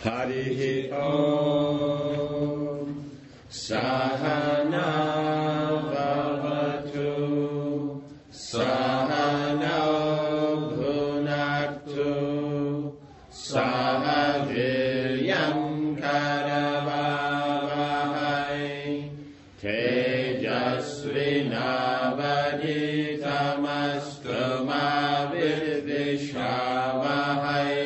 Harihi Om Sahana Bhavatu Sahana Bhunaktu Sahaviryam Karavavahai Tejasvinavaditamastu Mavidvishavahai.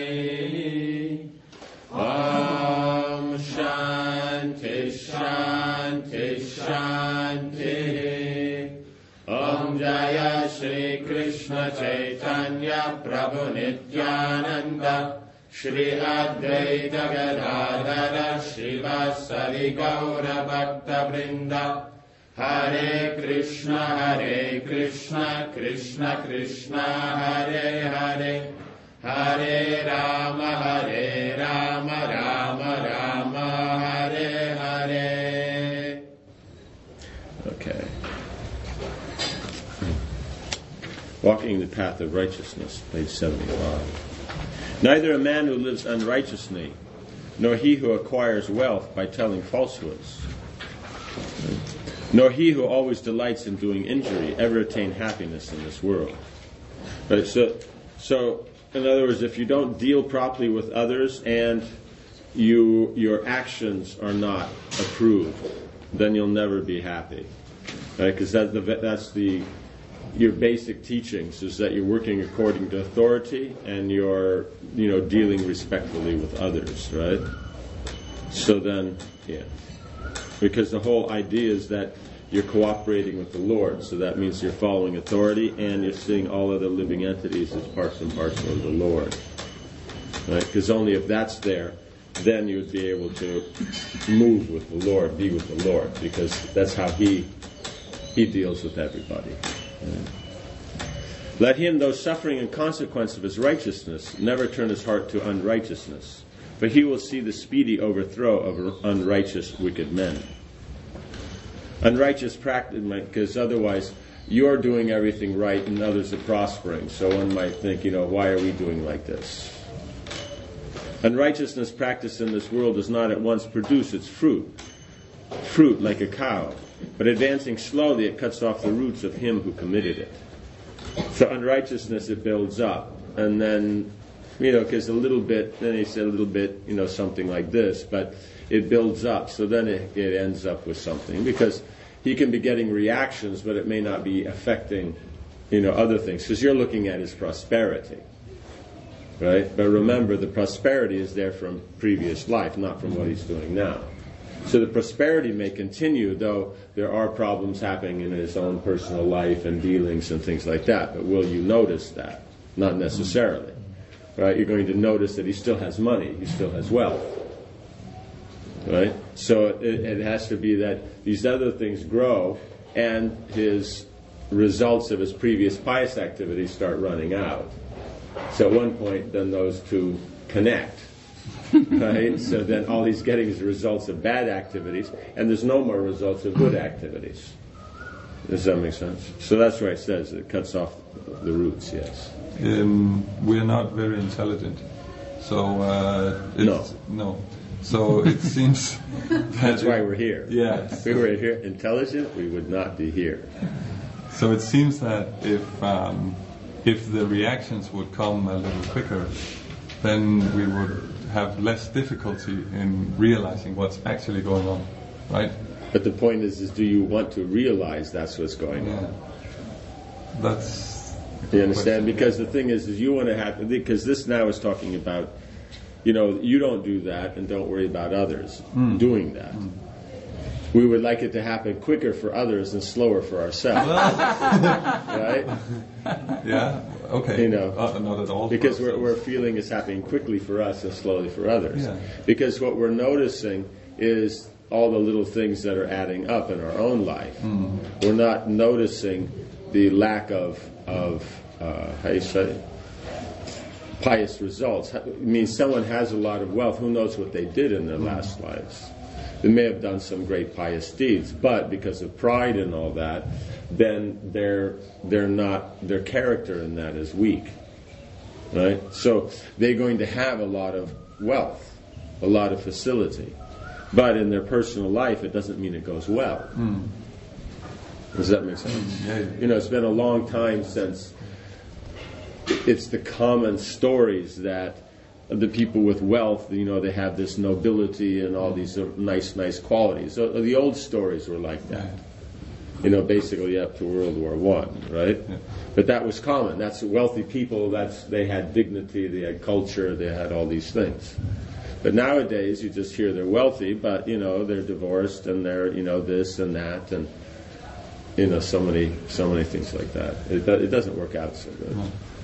Om Shanti Shanti Shanti. Om Jaya Shri Krishna Chaitanya Prabhu Nityananda Shri Advaita Gadadhara Shivasari Gaura Bhakta Vrinda. Hare Krishna Krishna Krishna Hare Hare Hare Rama Rama Rama Hare Hare. Okay. Walking the path of righteousness, page 75. Neither a man who lives unrighteously, nor he who acquires wealth by telling falsehoods, nor he who always delights in doing injury ever attain happiness in this world. Right, so in other words, if you don't deal properly with others and your actions are not approved, then you'll never be happy. Right? Because that's your basic teachings is that you're working according to authority and you're dealing respectfully with others, right? So then, because the whole idea is that you're cooperating with the Lord, so that means you're following authority and you're seeing all other living entities as parts and parcel of the Lord, right? Because only if that's there, then you would be able to move with the Lord, be with the Lord, because that's how He deals with everybody. Right? Let him, though suffering in consequence of his righteousness, never turn his heart to unrighteousness, for he will see the speedy overthrow of unrighteous wicked men. Unrighteous practice, because otherwise you're doing everything right and others are prospering. So one might think, why are we doing like this? Unrighteousness practiced in this world does not at once produce its fruit like a cow, but advancing slowly it cuts off the roots of him who committed it. So unrighteousness, it builds up, and then, because a little bit, then he said a little bit, something like this, but it builds up, so then it ends up with something, because he can be getting reactions, but it may not be affecting, other things, because you're looking at his prosperity, right? But remember, the prosperity is there from previous life, not from what he's doing now. So the prosperity may continue, though there are problems happening in his own personal life and dealings and things like that. But will you notice that? Not necessarily. Right? You're going to notice that he still has money. He still has wealth. Right? So it has to be that these other things grow and his results of his previous pious activities start running out. So at one point, then those two connect. Right? So then all he's getting is the results of bad activities, and there's no more results of good activities. Does that make sense? So that's why it says it cuts off the roots, yes. We're not very intelligent. So no. So it seems that's why we're here. Yeah. If we were here intelligent, we would not be here. So it seems that if the reactions would come a little quicker, then we would have less difficulty in realizing what's actually going on, right? But the point is do you want to realize that's what's going on? That's... You understand? Because the thing is you want to have... Because this now is talking about, you don't do that and don't worry about others doing that. We would like it to happen quicker for others and slower for ourselves. Right? Yeah, okay. Not at all. Because we're feeling it's happening quickly for us and slowly for others. Yeah. Because what we're noticing is all the little things that are adding up in our own life. We're not noticing the lack of how you say, pious results. It means someone has a lot of wealth. Who knows what they did in their last lives? They may have done some great pious deeds, but because of pride and all that, then their character in that is weak, right? So they're going to have a lot of wealth, a lot of facility. But in their personal life, it doesn't mean it goes well. Does that make sense? Yeah. It's been a long time since it's the common stories that the people with wealth, they have this nobility and all these nice qualities. So the old stories were like that. Basically up to World War I, right? Yeah. But that was common. That's wealthy people. They had dignity, they had culture, they had all these things. But nowadays, you just hear they're wealthy, but they're divorced and they're this and that, and so many things like that. It doesn't work out so good.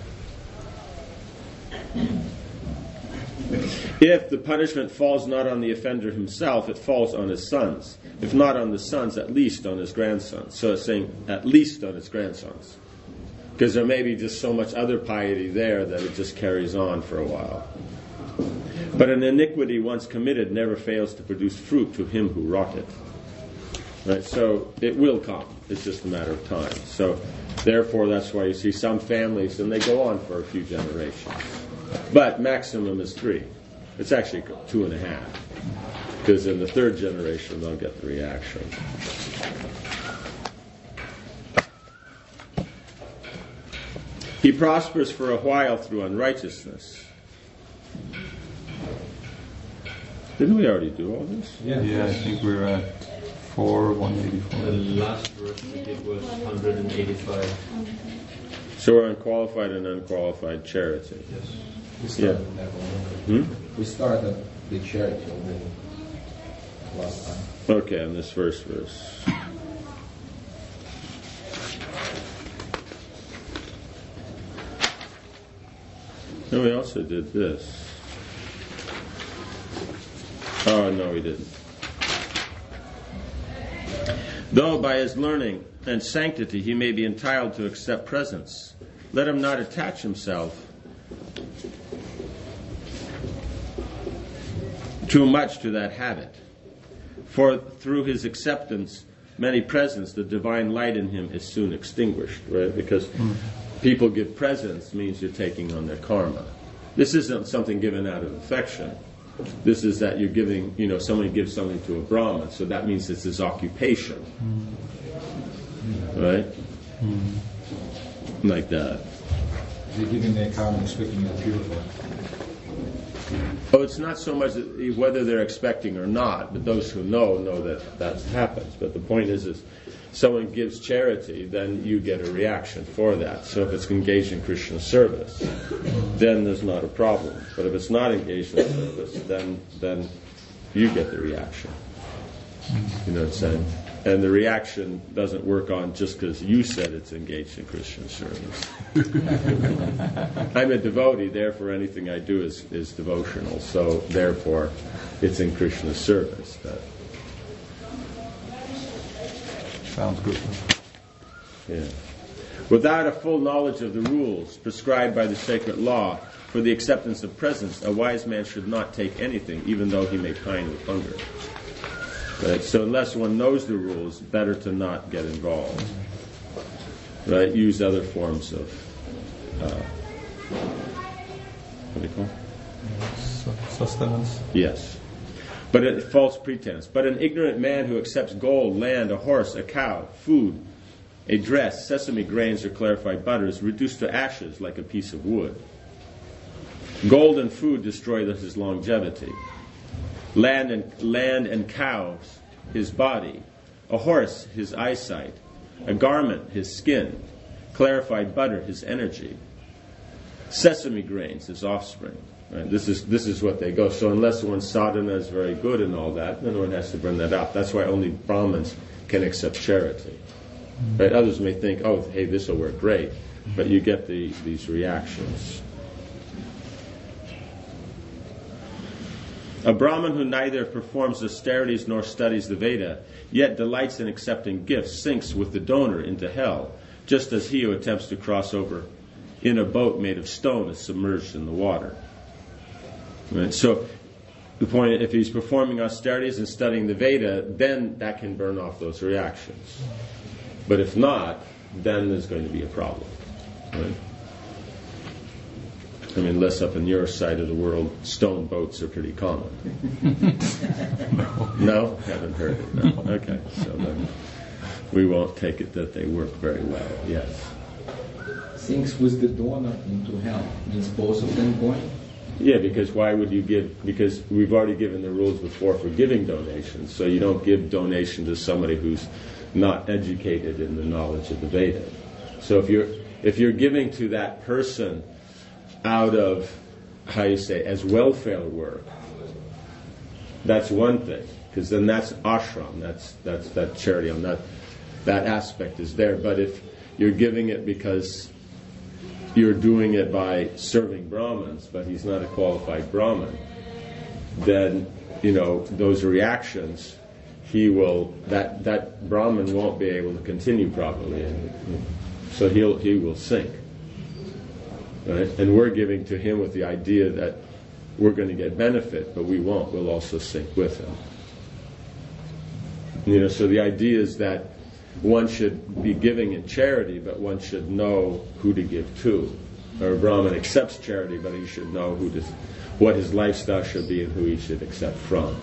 If the punishment falls not on the offender himself, it falls on his sons. If not on the sons, at least on his grandsons. So it's saying at least on his grandsons. Because there may be just so much other piety there that it just carries on for a while. But an iniquity once committed never fails to produce fruit to him who wrought it. Right? So it will come. It's just a matter of time. So therefore, that's why you see some families, and they go on for a few generations. But maximum is 3. It's actually 2.5. Because in the 3rd generation, they'll get the reaction. He prospers for a while through unrighteousness. Didn't we already do all this? Yeah, I think we're at 184. The last verse we did was 185. So we're unqualified and unqualified charity. Yes. We started that one. We started the charity already last time. Okay, on this first verse. No, we also did this. Oh, no, we didn't. Though by his learning and sanctity he may be entitled to accept presents, let him not attach himself too much to that habit. For through his acceptance, many presents, the divine light in him is soon extinguished, right? Because people give presents means you're taking on their karma. This isn't something given out of affection. This is that you're giving, somebody gives something to a Brahmin, so that means it's his occupation. Right? Like that. They're giving their karma expecting it to purify. Oh, it's not so much whether they're expecting or not, but those who know that happens. But the point is someone gives charity, then you get a reaction for that. So if it's engaged in Krishna service, then there's not a problem. But if it's not engaged in service, then you get the reaction. You know what I'm saying? And the reaction doesn't work on just because you said it's engaged in Christian service. I'm a devotee, therefore anything I do is devotional. So therefore, it's in Krishna's service. Sounds good. Yeah. Without a full knowledge of the rules prescribed by the sacred law for the acceptance of presents, a wise man should not take anything, even though he may pine with hunger. Right? So unless one knows the rules, better to not get involved. Right? Use other forms of what do you call it? Sustenance. Yes. But false pretense. But an ignorant man who accepts gold, land, a horse, a cow, food, a dress, sesame grains, or clarified butter is reduced to ashes like a piece of wood. Gold and food destroy his longevity. Land and cows, his body. A horse, his eyesight. A garment, his skin. Clarified butter, his energy. Sesame grains, his offspring. Right? This is what they go. So unless one's sadhana is very good and all that, then one has to bring that up. That's why only Brahmins can accept charity. Right? Others may think, oh, hey, this will work great. But you get these reactions. A Brahmin who neither performs austerities nor studies the Veda, yet delights in accepting gifts, sinks with the donor into hell, just as he who attempts to cross over in a boat made of stone is submerged in the water. Right? So the point, if he's performing austerities and studying the Veda, then that can burn off those reactions. But if not, then there's going to be a problem. Right? I mean, unless up in your side of the world, stone boats are pretty common. No? Haven't heard it. No. Okay, so then we won't take it that they work very well. Yes. Things with the donor into hell means both of them going? Yeah, because why would you give? Because we've already given the rules before for giving donations. So you don't give donation to somebody who's not educated in the knowledge of the Veda. So if you're giving to that person out of, how you say, as welfare work, that's one thing, because then that's ashram, that's that charity, that aspect is there. But if you're giving it because you're doing it by serving Brahmins, but he's not a qualified Brahmin, then, those reactions, that Brahmin won't be able to continue properly. So he will sink. Right? And we're giving to him with the idea that we're going to get benefit, but we won't. We'll also sink with him. So the idea is that one should be giving in charity, but one should know who to give to. Or a Brahmin accepts charity, but he should know what his lifestyle should be and who he should accept from.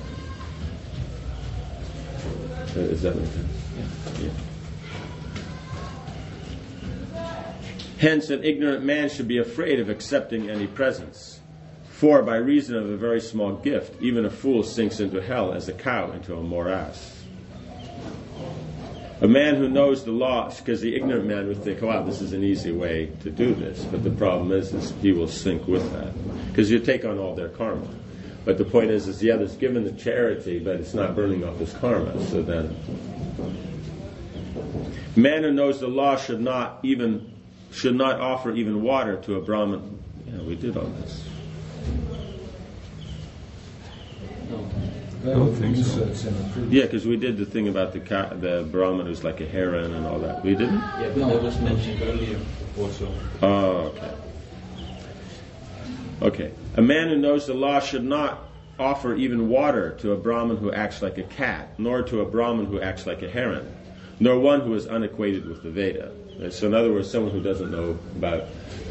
Does that make sense? Yeah. Hence, an ignorant man should be afraid of accepting any presents. For by reason of a very small gift, even a fool sinks into hell as a cow into a morass. A man who knows the law, because the ignorant man would think, wow, this is an easy way to do this. But the problem is he will sink with that. Because you take on all their karma. But the point is the other's given the charity, but it's not burning off his karma. So then, a man who knows the law should not offer even water to a Brahmin. Yeah, we did all this. I don't think so. Yeah, because we did the thing about the Brahmin who's like a heron and all that. We didn't? Yeah, but that was mentioned earlier also. Oh, okay. Okay. A man who knows the law should not offer even water to a Brahmin who acts like a cat, nor to a Brahmin who acts like a heron, nor one who is unacquainted with the Veda. So in other words, someone who doesn't know about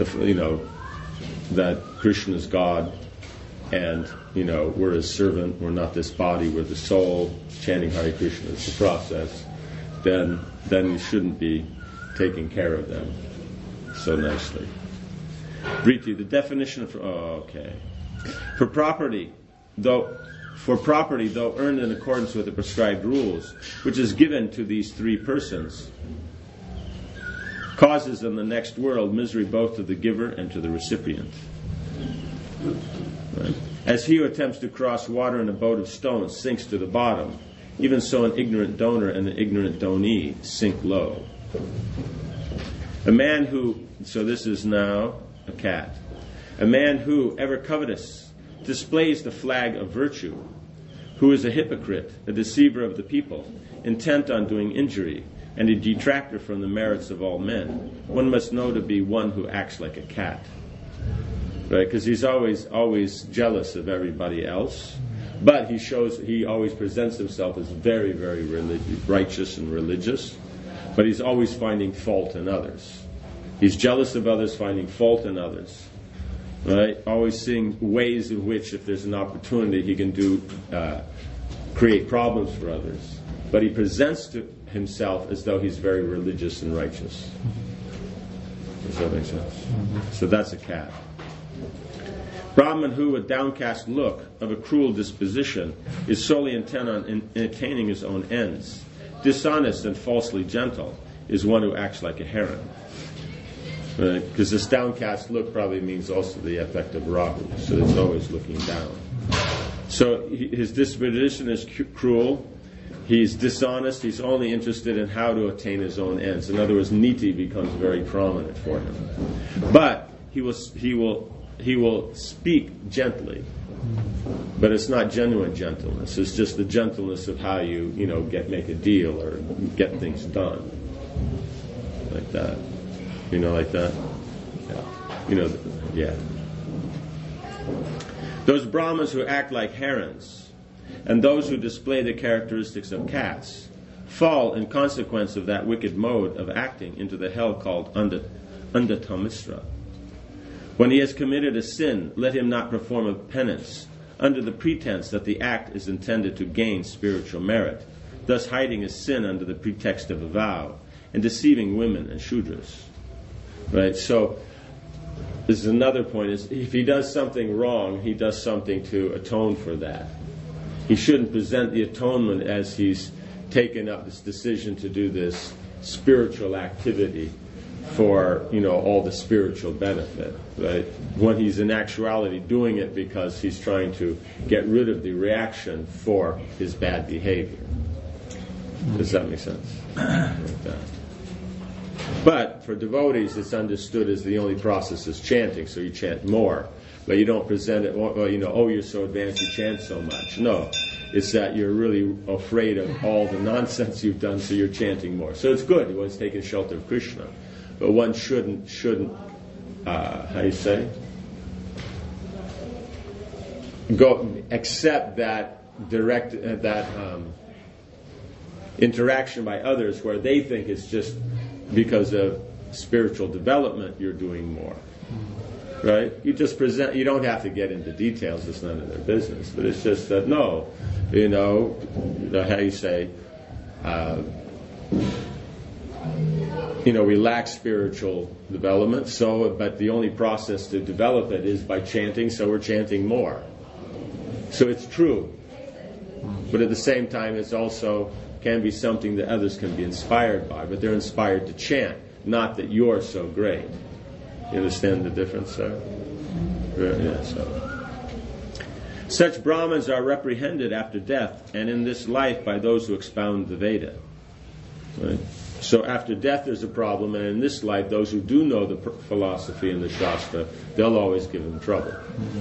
that Krishna is God, and we're his servant, we're not this body, we're the soul, chanting Hare Krishna is the process, then you shouldn't be taking care of them so nicely. Briti, the definition of For property, though earned in accordance with the prescribed rules, which is given to these three persons, causes in the next world misery both to the giver and to the recipient. Right? As he who attempts to cross water in a boat of stones sinks to the bottom, even so an ignorant donor and an ignorant donee sink low. A man who, so this is now a cat, a man who, ever covetous, displays the flag of virtue, who is a hypocrite, a deceiver of the people, intent on doing injury, and a detractor from the merits of all men, one must know to be one who acts like a cat. Right? Because he's always jealous of everybody else, but he always presents himself as very, very righteous and religious, but he's always finding fault in others. He's jealous of others, finding fault in others. Right? Always seeing ways in which, if there's an opportunity, he can create problems for others. But he presents to himself as though he's very religious and righteous. Does that make sense? So that's a cat. Brahman who, with downcast look, of a cruel disposition, is solely intent on attaining his own ends, dishonest and falsely gentle, is one who acts like a heron. Because this downcast look probably means also the effect of Rahu, so it's always looking down. So his disposition is cruel, he's dishonest, he's only interested in how to attain his own ends. In other words, niti becomes very prominent for him. But he will speak gently, but it's not genuine gentleness. It's just the gentleness of how you make a deal or get things done, like that. Like that. Yeah. Those Brahmins who act like herons, and those who display the characteristics of cats, fall in consequence of that wicked mode of acting into the hell called Andatamisra. When he has committed a sin, let him not perform a penance, under the pretense that the act is intended to gain spiritual merit, thus hiding his sin under the pretext of a vow, and deceiving women and Shudras. Right? So, this is another point, is if he does something wrong, he does something to atone for that. He shouldn't present the atonement as he's taken up this decision to do this spiritual activity for, all the spiritual benefit, right? When he's in actuality doing it because he's trying to get rid of the reaction for his bad behavior. Does that make sense? Like that. But for devotees, it's understood as the only process is chanting, so you chant more. But you don't present it, you're so advanced, you chant so much. No, it's that you're really afraid of all the nonsense you've done, so you're chanting more. So it's good, one's taking shelter of Krishna. But one shouldn't, accept that direct, interaction by others where they think it's just because of spiritual development you're doing more. Right? You just present, you don't have to get into details, it's none of their business. But it's just that, we lack spiritual development, but the only process to develop it is by chanting, so we're chanting more. So it's true. But at the same time, it's also can be something that others can be inspired by, but they're inspired to chant, not that you're so great. You understand the difference, sir? Yeah, so. Such Brahmins are reprehended after death, and in this life by those who expound the Veda. Right? So after death there's a problem, and in this life those who do know the philosophy and the Shastra, they'll always give them trouble.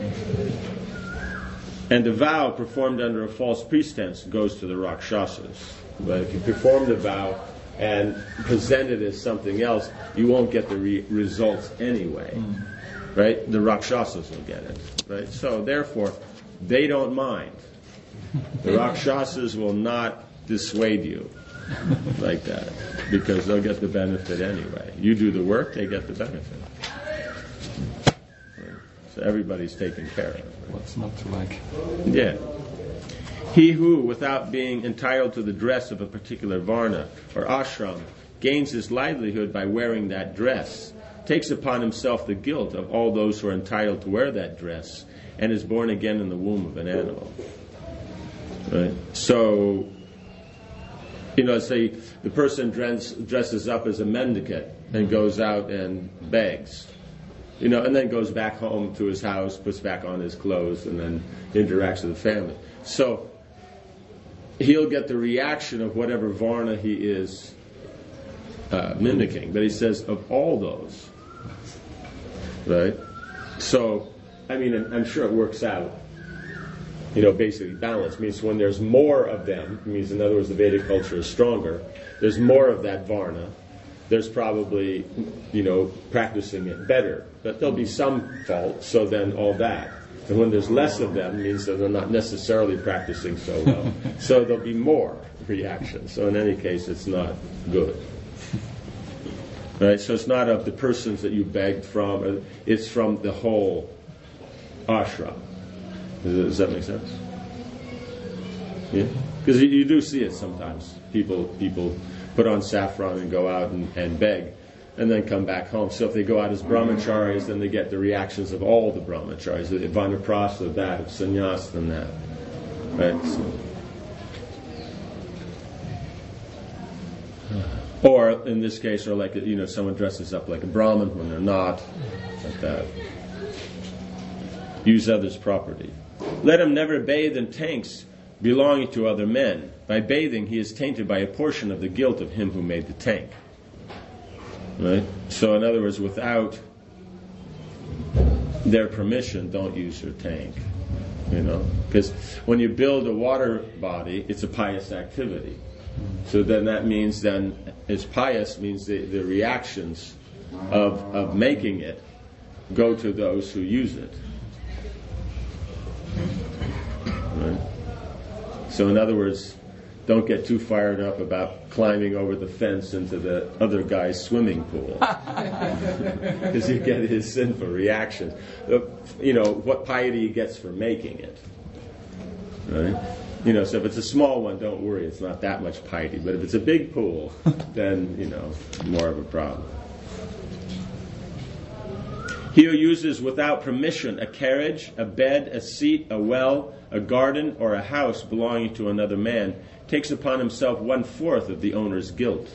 And a vow performed under a false pretense goes to the Rakshasas. But if you perform the vow and present it as something else, you won't get the results anyway. Right? The Rakshasas will get it. Right? So therefore, they don't mind. The Rakshasas will not dissuade you like that, because they'll get the benefit anyway. You do the work, they get the benefit. Right? So everybody's taken care of. What's not to like? Yeah. He who, without being entitled to the dress of a particular varna or ashram, gains his livelihood by wearing that dress, takes upon himself the guilt of all those who are entitled to wear that dress, and is born again in the womb of an animal. Right? So, say the person dresses up as a mendicant and goes out and begs, and then goes back home to his house, puts back on his clothes, and then interacts with the family. So he'll get the reaction of whatever varna he is mimicking. But he says, of all those, right? So, I'm sure it works out. Basically balanced. Means when there's more of them, means in other words the Vedic culture is stronger, there's more of that varna, there's probably, practicing it better. But there'll be some fault, so then all that. And when there's less of them, means that they're not necessarily practicing so well. So there'll be more reaction. So in any case, it's not good. Right? So it's not of the persons that you begged from, it's from the whole ashram. Does that make sense? Yeah? Because you do see it sometimes. People put on saffron and go out and beg, and then come back home. So if they go out as brahmacharis, then they get the reactions of all the brahmacharis, of vanaprastha, of that, of sannyas, and that. Right? So. Or in this case, or like someone dresses up like a Brahmin when they're not, like that. Use others' property. Let him never bathe in tanks belonging to other men. By bathing, he is tainted by a portion of the guilt of him who made the tank. Right? So in other words, without their permission, don't use your tank. Because when you build a water body, it's a pious activity. So then that means it's pious means the reactions of making it go to those who use it. Right? So in other words, don't get too fired up about climbing over the fence into the other guy's swimming pool, because you get his sinful reaction. What piety he gets for making it, right? So if it's a small one, don't worry, it's not that much piety. But if it's a big pool, then, more of a problem. He who uses without permission a carriage, a bed, a seat, a well, a garden, or a house belonging to another man takes upon himself 1/4 of the owner's guilt.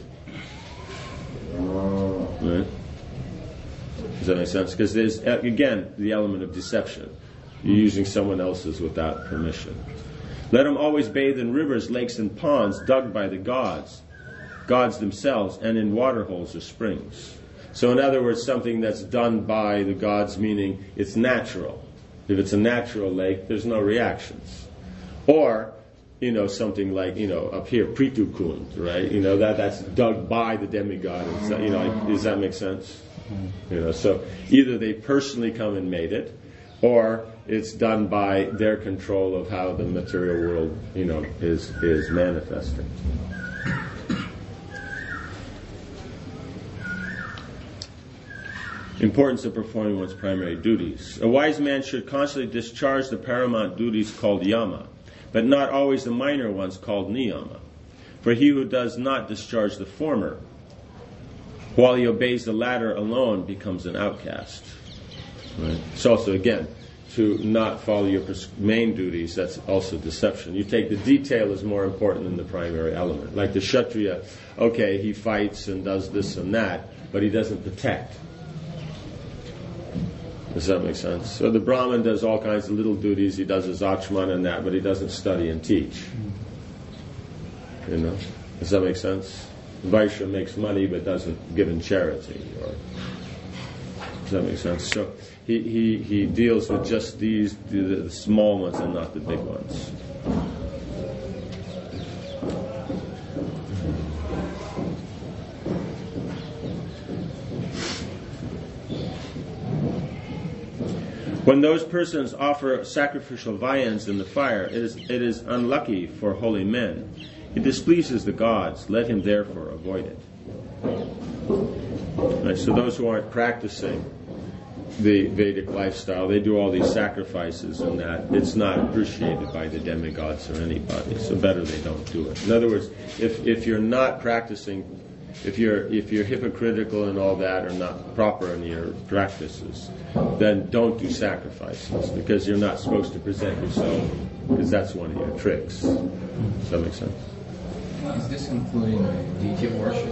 Right? Does that make sense? Because there's, again, the element of deception. You're using someone else's without permission. Let him always bathe in rivers, lakes, and ponds dug by the gods themselves, and in water holes or springs. So in other words, something that's done by the gods, meaning it's natural. If it's a natural lake, there's no reactions. Or, something like, up here, Pritu Kund, right? That's dug by the demigod. Does that make sense? So either they personally come and made it, or it's done by their control of how the material world, is manifesting. Importance of performing one's primary duties. A wise man should constantly discharge the paramount duties called yama, but not always the minor ones called niyama. For he who does not discharge the former, while he obeys the latter alone, becomes an outcast. Right? It's also, again, to not follow your main duties, that's also deception. You take the detail is more important than the primary element. Like the Kshatriya, okay, he fights and does this and that, but he doesn't protect. Does that make sense? So the Brahmin does all kinds of little duties. He does his achman and that, but he doesn't study and teach. Does that make sense? Vaishya makes money but doesn't give in charity. Does that make sense? So he deals with just these, the small ones and not the big ones. When those persons offer sacrificial viands in the fire, it is unlucky for holy men. It displeases the gods. Let him therefore avoid it. Right, so those who aren't practicing the Vedic lifestyle, they do all these sacrifices and that. It's not appreciated by the demigods or anybody, so better they don't do it. In other words, if you're not practicing, if you're hypocritical and all that, or not proper in your practices, then don't do sacrifices, because you're not supposed to present yourself, because that's one of your tricks. Does that make sense? Is this including deity worship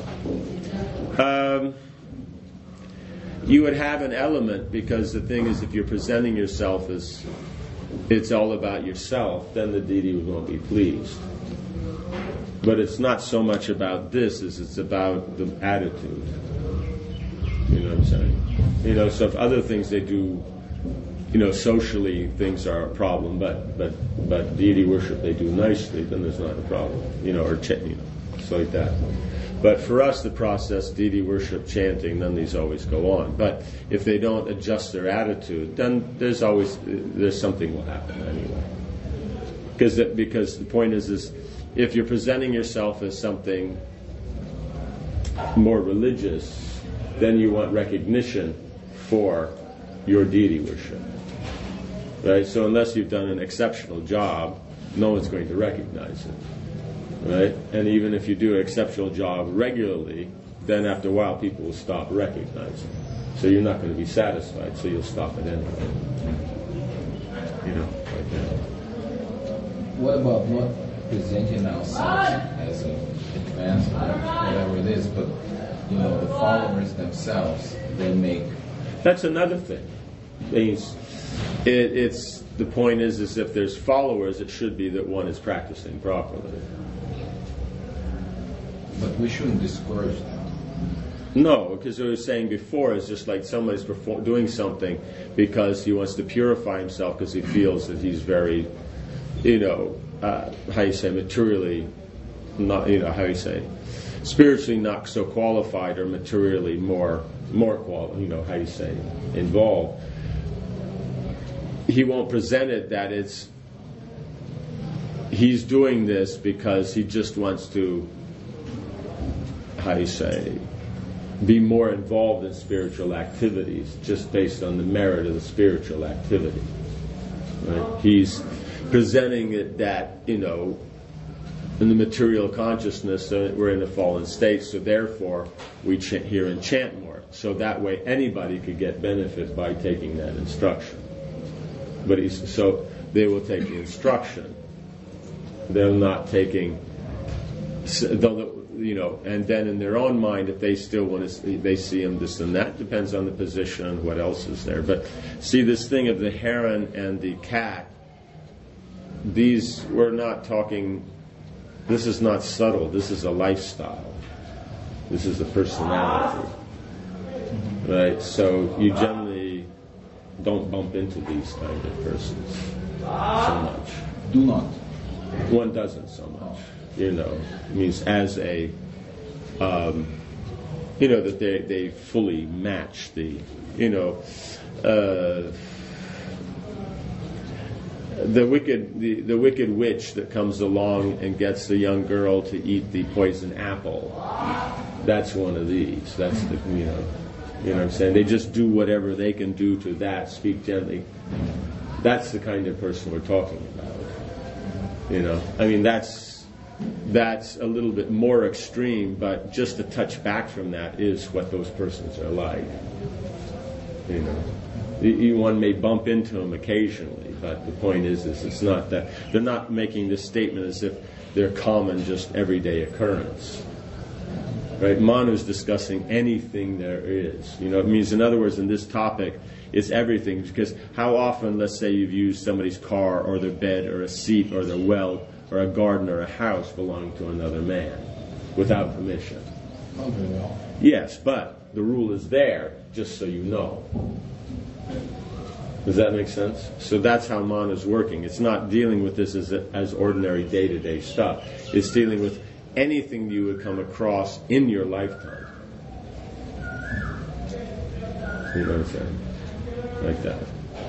also? You would have an element, because the thing is, if you're presenting yourself as it's all about yourself, then the deity won't be pleased. But it's not so much about this as it's about the attitude. You know what I'm saying? So if other things they do, socially things are a problem, but deity worship they do nicely, then there's not a problem. It's like that. But for us, the process, deity worship, chanting, then these always go on. But if they don't adjust their attitude, then there's something will happen anyway. Because the point is if you're presenting yourself as something more religious, then you want recognition for your deity worship. Right? So unless you've done an exceptional job, no one's going to recognize it. Right? And even if you do an exceptional job regularly, then after a while people will stop recognizing. So you're not going to be satisfied, so you'll stop it anyway. Like that. What about not presenting ourselves as an advanced, whatever it is, but the followers themselves, they make... That's another thing. It's the point is if there's followers, it should be that one is practicing properly. But we shouldn't discourage them. No, because what I was saying before is just like somebody's doing something because he wants to purify himself because he feels that he's very, materially, not, spiritually not so qualified, or materially more involved. He won't present it that it's he's doing this because he just wants to, how do you say, be more involved in spiritual activities just based on the merit of the spiritual activity. Right? He's presenting it that, in the material consciousness, we're in a fallen state, so therefore we hear and chant more. So that way anybody could get benefit by taking that instruction. So they will take the instruction. They're not taking, and then in their own mind, if they still want to, they see him this and that. Depends on the position and what else is there. But see, this thing of the heron and the cat, we're not talking. This is not subtle. This is a lifestyle. This is a personality, right? So you generally don't bump into these kind of persons so much. Do not. One doesn't so much. It means as a, that they fully match the, the wicked witch that comes along and gets the young girl to eat the poison apple. That's one of these. That's the, you know what I'm saying? They just do whatever they can do to that, speak gently. That's the kind of person we're talking about. I mean, that's a little bit more extreme, but just a touch back from that is what those persons are like. One may bump into them occasionally, but the point is it's not that they're not making this statement as if they're common, just everyday occurrence. Right? Manu's discussing anything there is. It means, in other words, in this topic, it's everything. Because how often, let's say, you've used somebody's car or their bed or a seat or their well or a garden or a house belonging to another man without permission? Not very well. Yes, but the rule is there, just so you know. Does that make sense? So that's how Manu's working. It's not dealing with this as ordinary day-to-day stuff. It's dealing with anything you would come across in your lifetime. You know what I'm saying? Like that.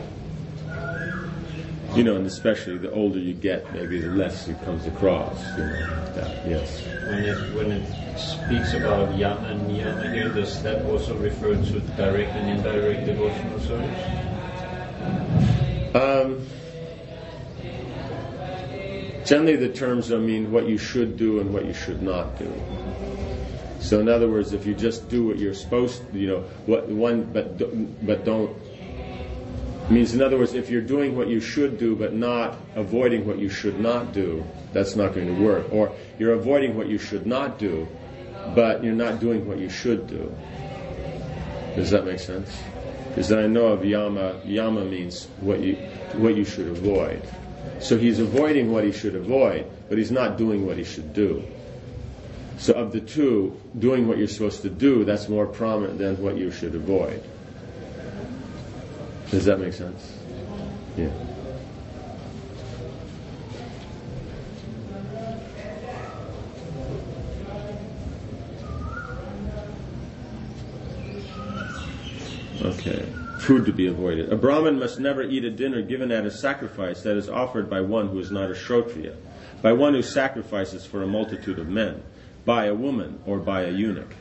And especially the older you get, maybe the less it comes across. Like that. Yes. When it speaks about yama and niyama here, does that also refer to direct and indirect devotional service? Generally, the terms mean what you should do and what you should not do. So, in other words, if you just do what you're supposed to, but don't. Means, in other words, if you're doing what you should do but not avoiding what you should not do, that's not going to work. Or you're avoiding what you should not do, but you're not doing what you should do. Does that make sense? Because I know of yama. Yama means what you should avoid. So he's avoiding what he should avoid, but he's not doing what he should do. So of the two, doing what you're supposed to do, that's more prominent than what you should avoid. Does that make sense? Yeah. Okay. Food to be avoided. A Brahmin must never eat a dinner given at a sacrifice that is offered by one who is not a Shrotriya, by one who sacrifices for a multitude of men, by a woman, or by a eunuch.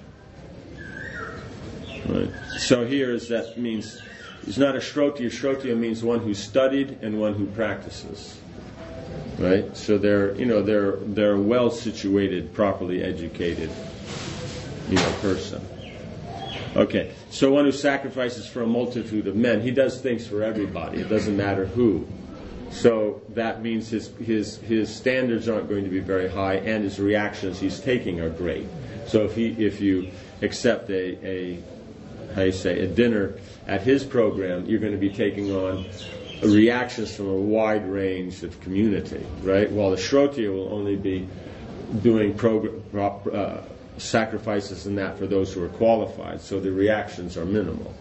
Right. So here that means it's not a Shrotriya. Shrotriya means one who studied and one who practices. Right? So they're a well situated, properly educated, person. Okay, so one who sacrifices for a multitude of men, he does things for everybody. It doesn't matter who. So that means his standards aren't going to be very high, and his reactions he's taking are great. So if you accept a dinner at his program, you're going to be taking on reactions from a wide range of community, right? While the Shrotriya will only be doing sacrifices and that for those who are qualified, so the reactions are minimal,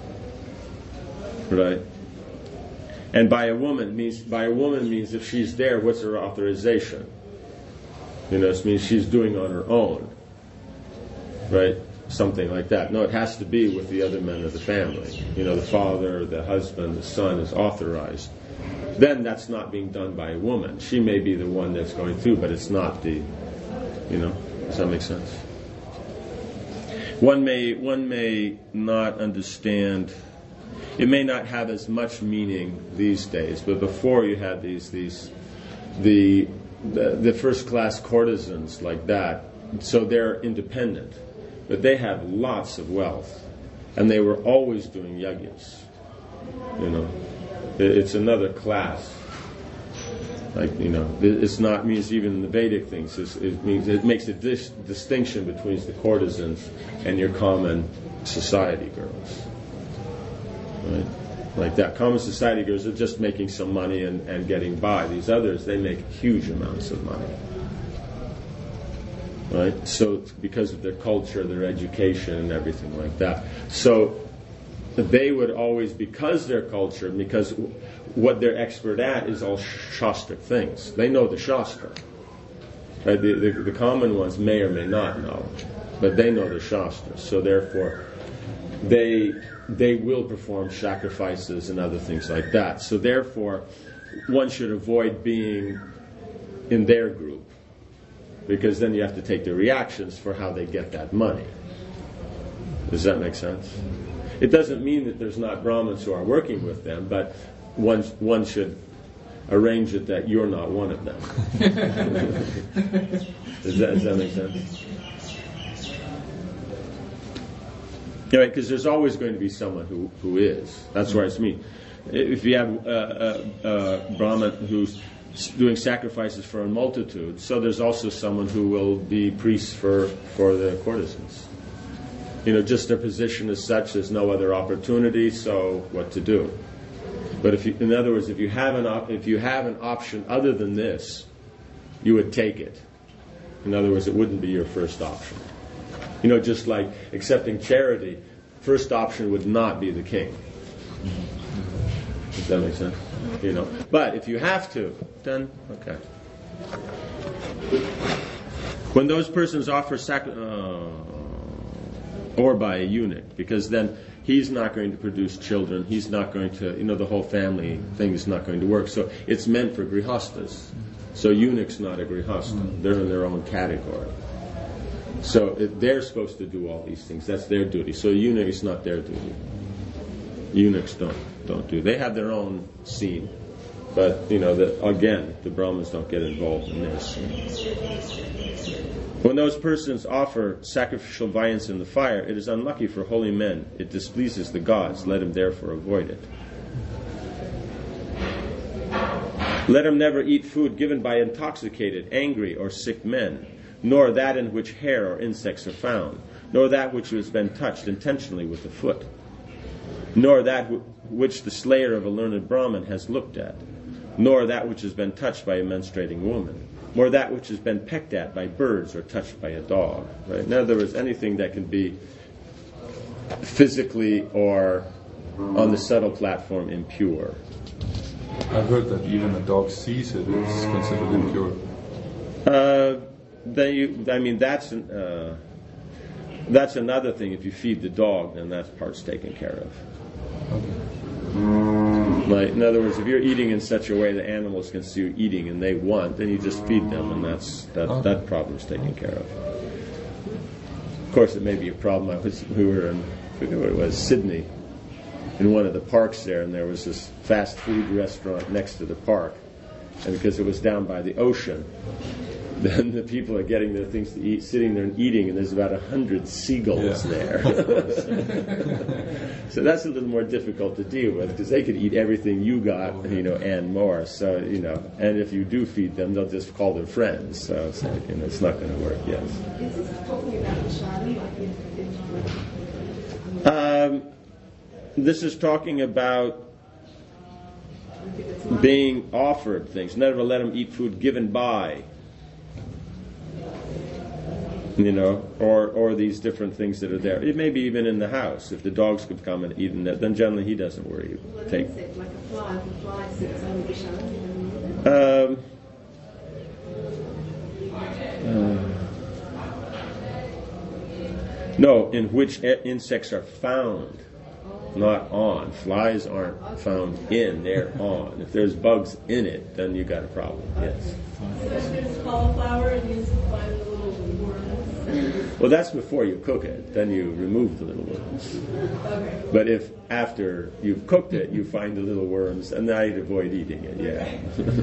right? And by a woman means if she's there, what's her authorization? It means she's doing on her own, right? Something like that. No, it has to be with the other men of the family. The father, the husband, the son is authorized then that's not being done by a woman. She may be the one that's going through, but it's not the, does that make sense? One may not understand, it may not have as much meaning these days, but before you had the first class courtesans like that, so they're independent, but they have lots of wealth, and they were always doing yajnas. It's another class. It's not means even in the Vedic things. It makes a distinction between the courtesans and your common society girls. Right? Like that, common society girls are just making some money and getting by. These others, they make huge amounts of money. Right? So because of their culture, their education, and everything like that. So they would always, because their culture, because what they're expert at is all Shastric things. They know the Shastra. Right? The common ones may or may not know, but they know the Shastra. So therefore, they will perform sacrifices and other things like that. So therefore, one should avoid being in their group, because then you have to take the reactions for how they get that money. Does that make sense? It doesn't mean that there's not Brahmins who are working with them, but one should arrange it that you're not one of them. Does that make sense? Because there's always going to be someone who is. That's what I mean. If you have a Brahmin who's doing sacrifices for a multitude, so there's also someone who will be priests for the courtesans. Just their position is such, there's no other opportunity, so what to do? But in other words, if you have an option other than this, you would take it. In other words, it wouldn't be your first option. Just like accepting charity, first option would not be the king. Does that make sense? But if you have to, then okay. When those persons offer or by a eunuch, because then he's not going to produce children, he's not going to, the whole family thing is not going to work. So it's meant for grihastas. So eunuch's not a grihasta. They're in their own category. So they're supposed to do all these things. That's their duty. So eunuch is not their duty. Eunuchs don't do. They have their own scene. But, again, the Brahmins don't get involved in this. When those persons offer sacrificial viands in the fire, it is unlucky for holy men. It displeases the gods. Let him therefore avoid it. Let him never eat food given by intoxicated, angry, or sick men, nor that in which hair or insects are found, nor that which has been touched intentionally with the foot, nor that which the slayer of a learned Brahmin has looked at, nor that which has been touched by a menstruating woman, nor that which has been pecked at by birds or touched by a dog. Right? In other words, anything that can be physically or on the subtle platform impure. I've heard that even a dog sees it is considered impure. That's another thing. If you feed the dog, then that part's taken care of. Okay. Like, in other words, if you're eating in such a way that animals can see you eating and they want, then you just feed them, and that problem's taken care of. Of course, it may be a problem. We were in, I forget what it was, Sydney, in one of the parks there, and there was this fast food restaurant next to the park, and because it was down by the ocean, then the people are getting their things to eat, sitting there and eating, and there's about 100 seagulls there. So that's a little more difficult to deal with, because they could eat everything you got, and more. So, and if you do feed them, they'll just call their friends. So it's not going to work. Yes. Is this talking about prashadam, This is talking about being offered things. Never let them eat food given by. Or these different things that are there. It may be even in the house. If the dogs could come and eat in it, then generally he doesn't worry. Like a fly, if a fly sits on the shell. No, in which insects are found. not on. Flies aren't found in, they're on. If there's bugs in it, then you got a problem, yes. So if there's cauliflower and you find the little worms. Well, that's before you cook it. Then you remove the little worms. Okay. But if after you've cooked it, you find the little worms, and then I'd avoid eating it, yeah.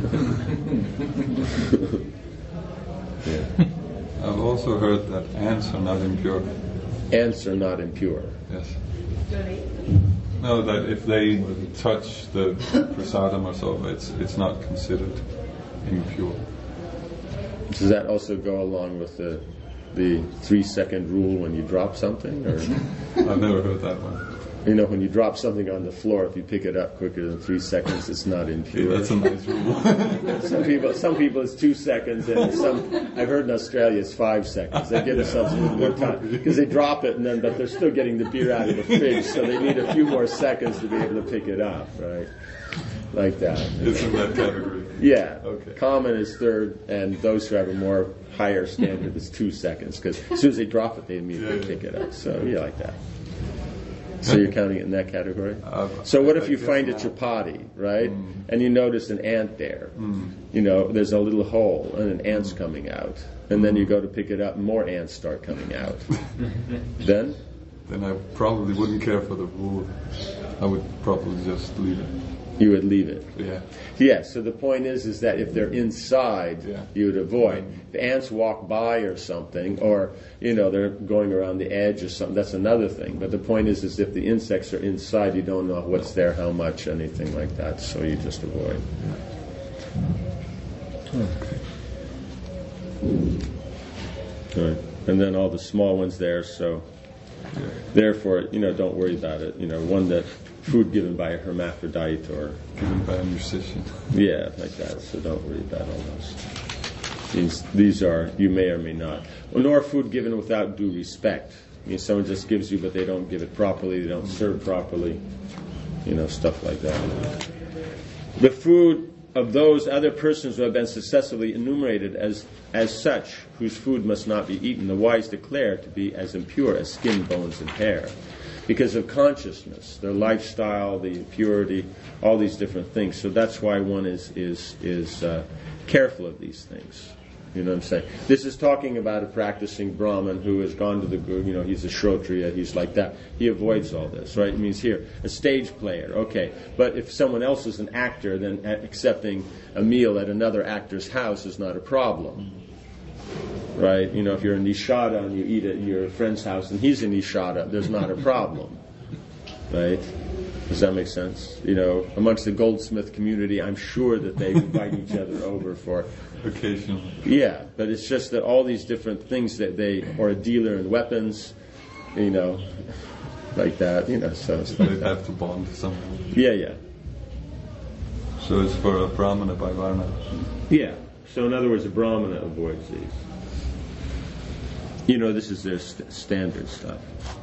Yeah. I've also heard that ants are not impure. Ants are not impure. Yes. Don't eat. No, that if they touch the prasadam or so, it's not considered impure. Does that also go along with the 3-second rule when you drop something? Or I've never heard that one. you know, when you drop something on the floor, if you pick it up quicker than 3 seconds, it's not impure. That's a nice rule. Some people it's 2 seconds, and I've heard in Australia it's 5 seconds. They give themselves a little more time because they drop it, but they're still getting the beer out of the fridge, so they need a few more seconds to be able to pick it up, right? Like that. It's in that category. Yeah. Okay. Common is third, and those who have a more higher standard is 2 seconds, because as soon as they drop it, they immediately pick it up. So yeah, like that. So you're counting it in that category? So what if you find a chapati, right? And you notice an ant there. You know, there's a little hole and an ant's coming out. And then you go to pick it up and more ants start coming out. Then I probably wouldn't care for the rule. I would probably just leave it. you would leave it. Yeah. Yeah, so the point is that if they're inside, you would avoid. If ants walk by or something, or, you know, they're going around the edge or something, that's another thing. But the point is if the insects are inside, you don't know what's there, how much, anything like that, so you just avoid. Okay. All right. And then all the small ones there, so therefore, you know, don't worry about it. You know, one that food given by a hermaphrodite or Given by a musician. yeah, like that. So don't worry about all those. These are, you may or may not. Nor food given without due respect. I mean, someone just gives you, but they don't give it properly, they don't serve properly, you know, stuff like that. The food of those other persons who have been successively enumerated as such, whose food must not be eaten, the wise declare to be as impure as skin, bones, and hair. Because of consciousness, their lifestyle, the impurity, all these different things. So that's why one is careful of these things. You know what I'm saying? This is talking about a practicing Brahmin who has gone to the Guru, you know, he's a Shrotriya, he's like that. He avoids all this, right? It means here, a stage player, okay. But if someone else is an actor, then accepting a meal at another actor's house is not a problem. Right? You know, if you're in Nishada and you eat at your friend's house and he's in Nishada, there's not a problem. Right? Does that make sense? You know, amongst the goldsmith community, I'm sure that they invite each other over for Occasionally. yeah, but it's just that all these different things that or a dealer in weapons, you know, like that, you know, so it's like They'd that. have to bond somehow. Yeah. So it's for a Brahmana by Varna. Yeah. So in other words, a Brahmana avoids these. You know, this is their standard stuff.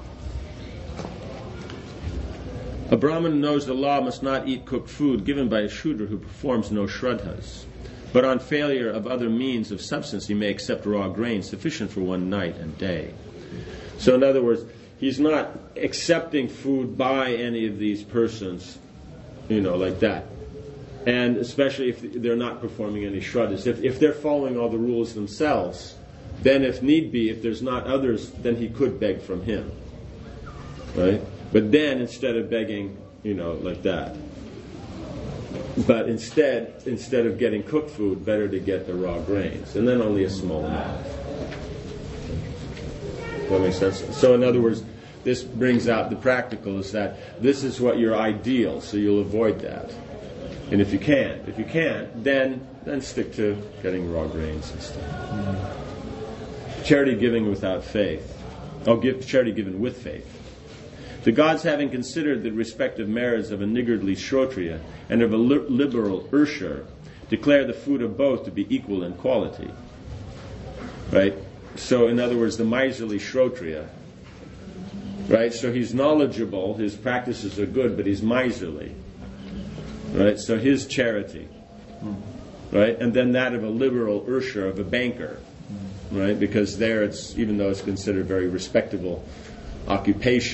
A Brahmin knows the law must not eat cooked food given by a Shudra who performs no shraddhas. But on failure of other means of substance, he may accept raw grain sufficient for one night and day. So in other words, he's not accepting food by any of these persons, you know, like that. And especially if they're not performing any shraddhas. If they're following all the rules themselves, then if need be, if there's not others, then he could beg from him. Right? But then instead of begging, you know, like that. But instead of getting cooked food, better to get the raw grains. And then only a small amount. Does that make sense? So in other words, this brings out the practical is that this is what your ideal, so you'll avoid that. And if you can't, then stick to getting raw grains and stuff. Charity giving without faith. Charity given with faith. The gods, having considered the respective merits of a niggardly Shrotriya and of a liberal Urshar, declare the food of both to be equal in quality. Right? So, in other words, the miserly Shrotriya, right? So he's knowledgeable, his practices are good, but he's miserly. Right? So his charity. Right? And then that of a liberal Urshar, of a banker. Right? Because there it's, even though it's considered very respectable occupation,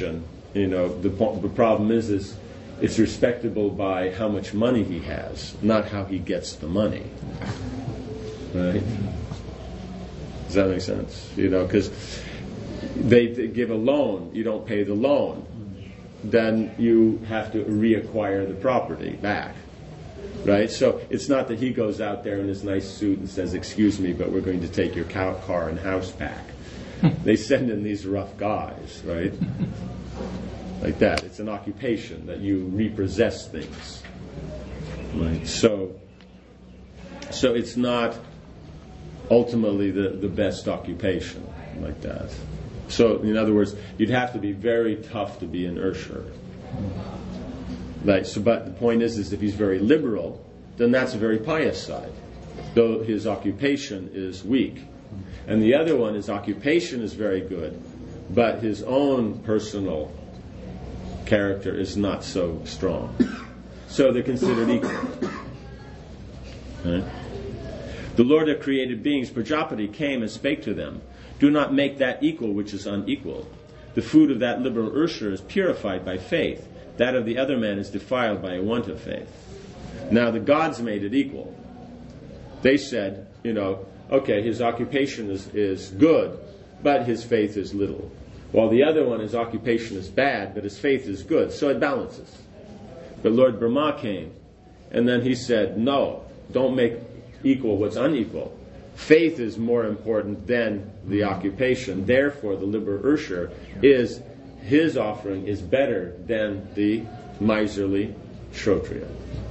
The problem is it's respectable by how much money he has, not how he gets the money. Right? Does that make sense? Because they give a loan, you don't pay the loan, then you have to reacquire the property back. Right? So it's not that he goes out there in his nice suit and says, "Excuse me, but we're going to take your car and house back." They send in these rough guys, right? Like that. It's an occupation that you repossess things. Right? So it's not ultimately the best occupation like that. So in other words, you'd have to be very tough to be an Ursher. Right? So, but the point is if he's very liberal, then that's a very pious side, though his occupation is weak. And the other one, his occupation is very good, but his own personal character is not so strong. So they're considered equal. Right? The Lord of created beings, Prajapati, came and spake to them, "Do not make that equal which is unequal. The food of that liberal Ursher is purified by faith. That of the other man is defiled by a want of faith." Now the gods made it equal. They said, okay, his occupation is good, but his faith is little. While the other one, his occupation is bad, but his faith is good. So it balances. But Lord Brahma came, and then he said, no, don't make equal what's unequal. Faith is more important than the occupation. Therefore, the liberal Ursher his offering is better than the miserly Shrotriya.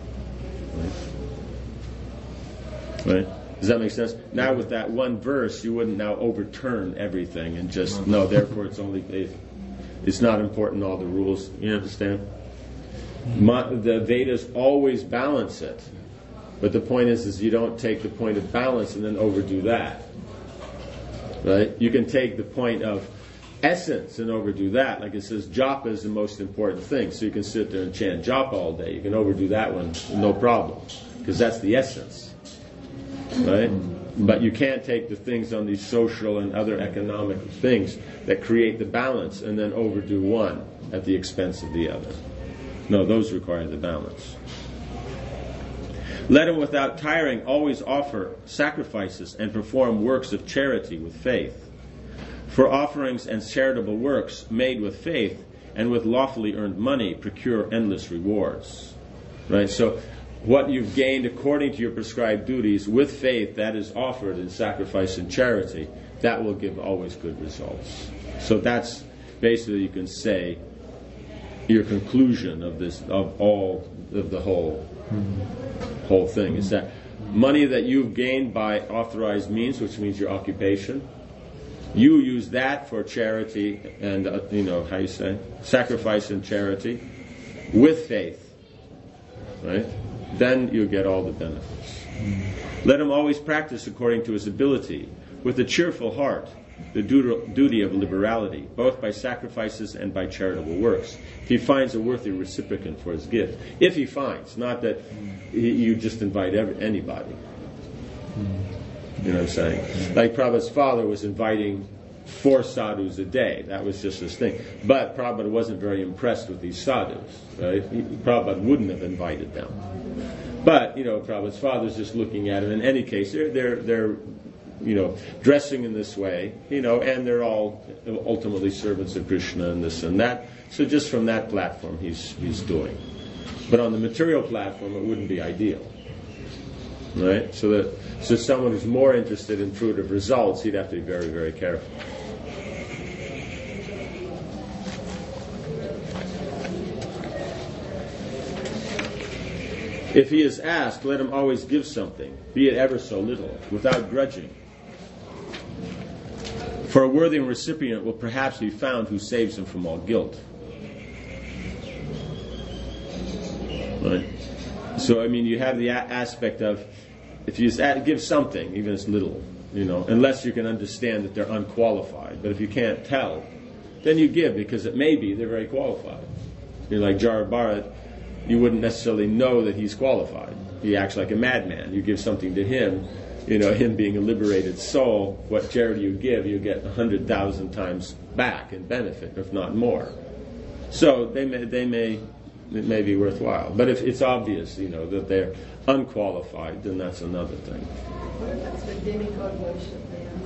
Right? Does that make sense? Now with that one verse, you wouldn't now overturn everything and just, no, therefore it's not important, all the rules. You understand? The Vedas always balance it. But the point is you don't take the point of balance and then overdo that. Right? You can take the point of essence and overdo that. Like it says, japa is the most important thing. So you can sit there and chant japa all day. You can overdo that one, no problem. Because that's the essence. Right? But you can't take the things on these social and other economic things that create the balance and then overdo one at the expense of the other. No, those require the balance. Let him without tiring always offer sacrifices and perform works of charity with faith. For offerings and charitable works made with faith and with lawfully earned money procure endless rewards. Right? So what you've gained according to your prescribed duties with faith that is offered in sacrifice and charity, that will give always good results. So that's basically, you can say, your conclusion of this, of the whole thing is that money that you've gained by authorized means, which means your occupation, you use that for charity and sacrifice and charity with faith, right? Then you get all the benefits. Let him always practice according to his ability, with a cheerful heart, the duty of liberality, both by sacrifices and by charitable works. If he finds a worthy recipient for his gift. If he finds, not that you just invite anybody. You know what I'm saying? Like Prabhupada's father was inviting 4 sadhus a day. That was just his thing. But Prabhupada wasn't very impressed with these sadhus. Right? Prabhupada wouldn't have invited them. But, Prabhupada's father's just looking at him. In any case, they're dressing in this way, and they're all ultimately servants of Krishna and this and that. So just from that platform, he's doing. But on the material platform, it wouldn't be ideal. Right? So someone who's more interested in fruitive results, he'd have to be very, very careful. If he is asked, let him always give something, be it ever so little, without grudging. For a worthy recipient will perhaps be found who saves him from all guilt. Right? So, you have the aspect of, if you give something, even as little, unless you can understand that they're unqualified. But if you can't tell, then you give, because it may be they're very qualified. Like Jara Bharat, you wouldn't necessarily know that he's qualified. He acts like a madman. You give something to him, him being a liberated soul, what charity you give, you get 100,000 times back in benefit, if not more. So it may be worthwhile. But if it's obvious, that they're unqualified, then that's another thing. What about the demigod worship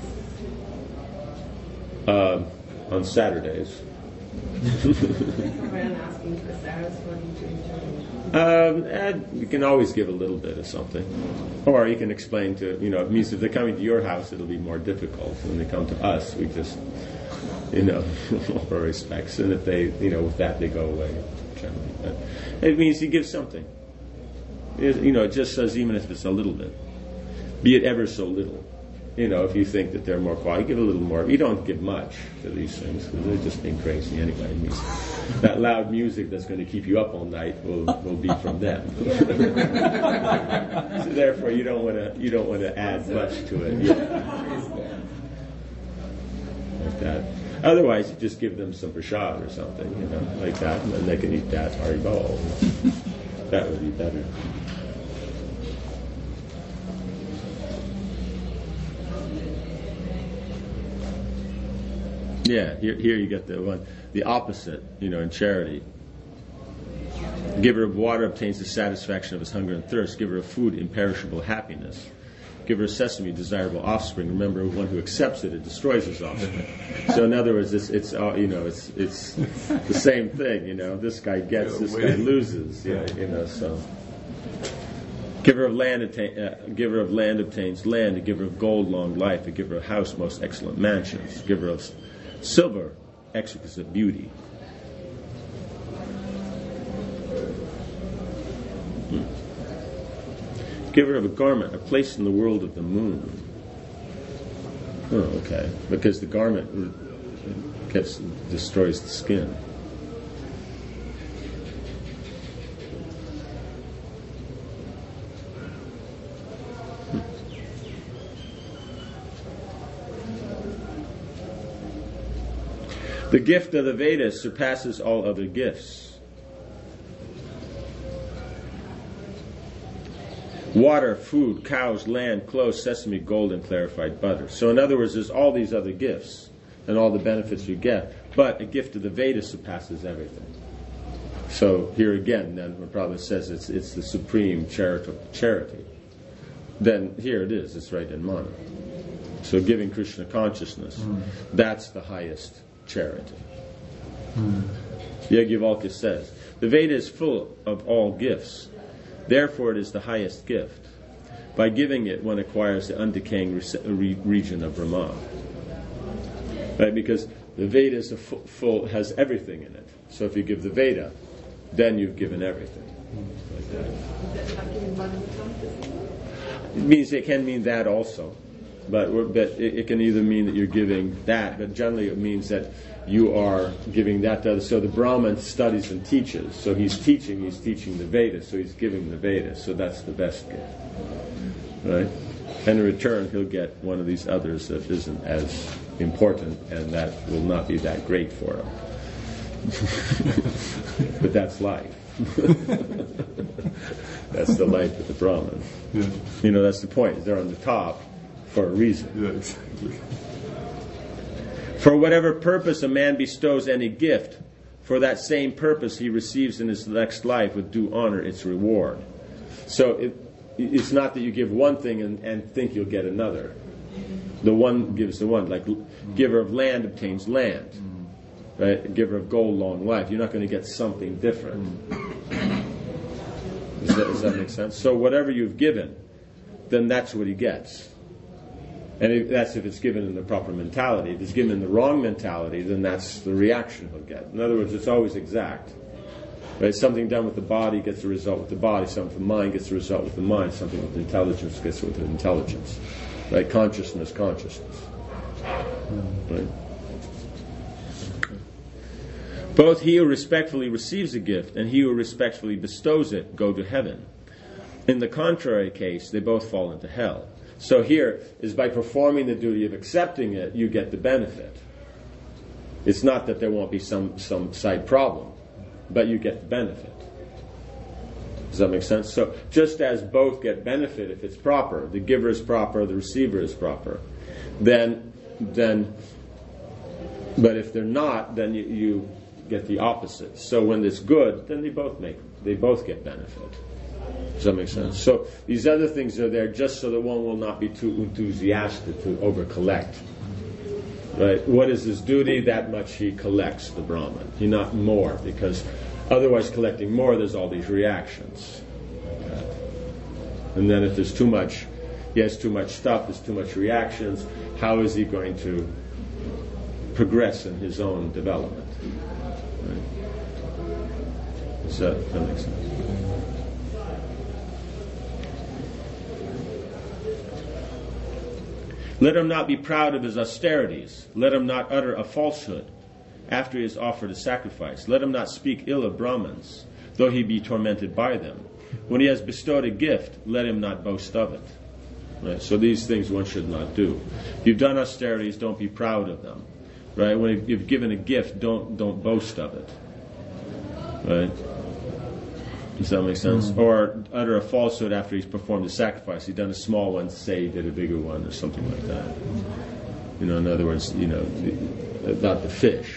there? On Saturdays. Around asking for Saraswati to You can always give a little bit of something. Or you can explain to, it means if they're coming to your house, it'll be more difficult. When they come to us, we just, for respects. And if they, with that, they go away, generally. But it means you give something. It just says even if it's a little bit. Be it ever so little. If you think that they're more qualified, give a little more. You don't give much to these things because they're just being crazy anyway. It means that loud music that's going to keep you up all night will be from them. So therefore, you don't want to add much to it. Like that. Otherwise, you just give them some prasad or something, like that, and then they can eat that haribol. That would be better. Yeah, here you get the opposite, in charity. Giver of water obtains the satisfaction of his hunger and thirst. Giver of food, imperishable happiness. Giver of sesame, desirable offspring. Remember, one who accepts it destroys his offspring. So in other words, it's the same thing. This guy gets, this guy loses. So. Giver of land obtains land. A giver of gold, long life. A giver of house, most excellent mansions. A giver of silver, exquisite beauty. Giver of a garment, a place in the world of the moon. Oh, okay. Because the garment destroys the skin. The gift of the Vedas surpasses all other gifts. Water, food, cows, land, clothes, sesame, gold, and clarified butter. So in other words, there's all these other gifts and all the benefits you get, but a gift of the Vedas surpasses everything. So here again, then, when Prabhupada says it's the supreme charity, then here it is, it's right in Mana. So giving Krishna consciousness, that's the highest charity. Yajnavalkya says, the Veda is full of all gifts. Therefore it is the highest gift. By giving it, one acquires the undecaying region of Brahma. Right? Because the Veda is has everything in it. So if you give the Veda, then you've given everything. Like that. It means it can mean that also. But it can either mean that you're giving that, but generally it means that you are giving that to others. So the Brahman studies and teaches. So he's teaching the Vedas, so he's giving the Vedas. So that's the best gift. Right? And in return, he'll get one of these others that isn't as important, and that will not be that great for him. But that's life. That's the life of the Brahman. Yeah. That's the point. They're on the top for a reason. Yeah, exactly. For whatever purpose a man bestows any gift, for that same purpose he receives in his next life with due honor its reward. So it's not that you give one thing and think you'll get another. The one gives the one. Like giver of land obtains land. Right? Giver of gold, long life. You're not going to get something different. Does that make sense? So whatever you've given, then that's what he gets. And that's if it's given in the proper mentality. If it's given in the wrong mentality, then that's the reaction he'll get. In other words, it's always exact. Right? Something done with the body gets the result with the body. Something with the mind gets the result with the mind. Something with intelligence gets with the intelligence. Right? Consciousness. Right? Both he who respectfully receives a gift and he who respectfully bestows it go to heaven. In the contrary case, they both fall into hell. So here is by performing the duty of accepting it, you get the benefit. It's not that there won't be some side problem, but you get the benefit. Does that make sense? So just as both get benefit if it's proper, the giver is proper, the receiver is proper, then but if they're not, then you get the opposite. So when it's good, then they both get benefit. Does that make sense? So these other things are there just so that one will not be too enthusiastic to over-collect. Right? What is his duty? That much he collects, the Brahman. He not more, because otherwise collecting more, there's all these reactions. And then if there's too much, he has too much stuff, there's too much reactions, how is he going to progress in his own development? Right? Does that make sense? Let him not be proud of his austerities. Let him not utter a falsehood after he has offered a sacrifice. Let him not speak ill of Brahmins, though he be tormented by them. When he has bestowed a gift, let him not boast of it. Right? So these things one should not do. If you've done austerities, don't be proud of them. Right? When you've given a gift, don't boast of it. Right? Does that make sense? Mm-hmm. Or utter a falsehood after he's performed a sacrifice. He's done a small one, say he did a bigger one, or something like that. In other words, about the fish,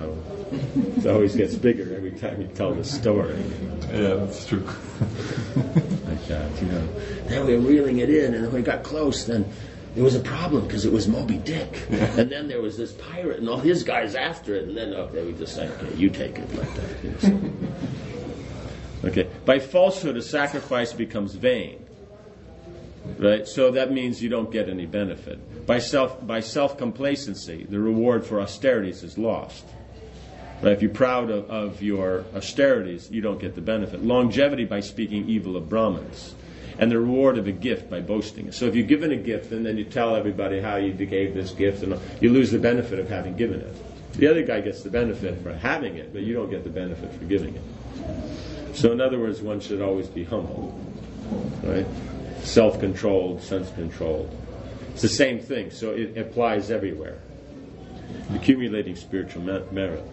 it always gets bigger every time you tell the story. Yeah, that's true. Like that, Then we were reeling it in, and when we got close, then there was a problem because it was Moby Dick. Yeah. And then there was this pirate and all his guys after it, and then we just say, okay, you take it like that. Okay. By falsehood, a sacrifice becomes vain. Right? So that means you don't get any benefit. By self-complacency, the reward for austerities is lost. Right? If you're proud of your austerities, you don't get the benefit. Longevity by speaking evil of Brahmins. And the reward of a gift by boasting. So if you've given a gift and then you tell everybody how you gave this gift, and you lose the benefit of having given it. The other guy gets the benefit for having it, but you don't get the benefit for giving it. So in other words, one should always be humble. Right? Self-controlled, sense-controlled. It's the same thing, so it applies everywhere. Accumulating spiritual merit.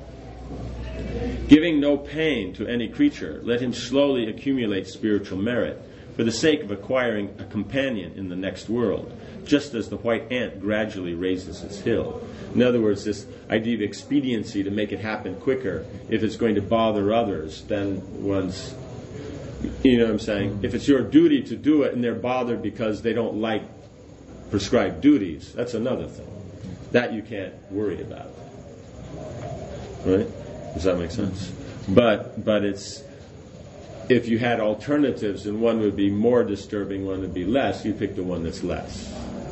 Giving no pain to any creature, let him slowly accumulate spiritual merit for the sake of acquiring a companion in the next world, just as the white ant gradually raises its hill. In other words, this idea of expediency to make it happen quicker, if it's going to bother others, then one's... You know what I'm saying? If it's your duty to do it and they're bothered because they don't like prescribed duties, that's another thing. That you can't worry about. Right? Does that make sense? But it's... If you had alternatives and one would be more disturbing, one would be less, you pick the one that's less.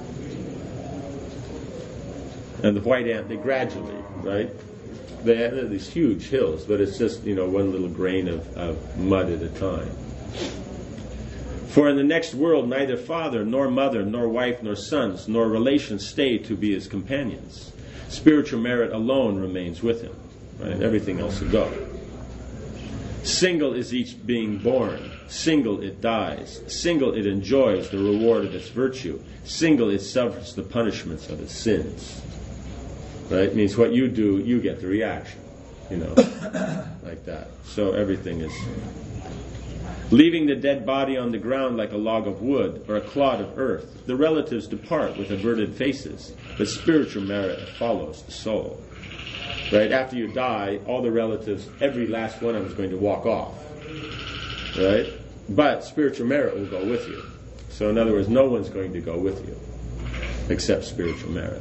And the white ant, they gradually, right? They have these huge hills, but it's just, one little grain of mud at a time. For in the next world, neither father, nor mother, nor wife, nor sons, nor relations stay to be his companions. Spiritual merit alone remains with him. Right? Everything else will go. Single is each being born. Single it dies. Single it enjoys the reward of its virtue. Single it suffers the punishments of its sins. Right? It means what you do, you get the reaction. Like that. So everything is... Leaving the dead body on the ground like a log of wood or a clod of earth, the relatives depart with averted faces, but spiritual merit follows the soul. Right? After you die, all the relatives, every last one of them is going to walk off. Right? But spiritual merit will go with you. So in other words, no one's going to go with you except spiritual merit.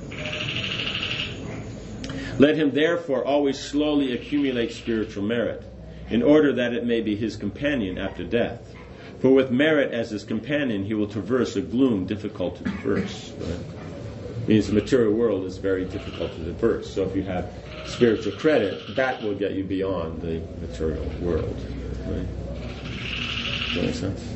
Let him therefore always slowly accumulate spiritual merit, in order that it may be his companion after death. For with merit as his companion, he will traverse a gloom difficult to traverse. Right? It means the material world is very difficult to traverse. So if you have spiritual credit, that will get you beyond the material world. Right? Does that make sense?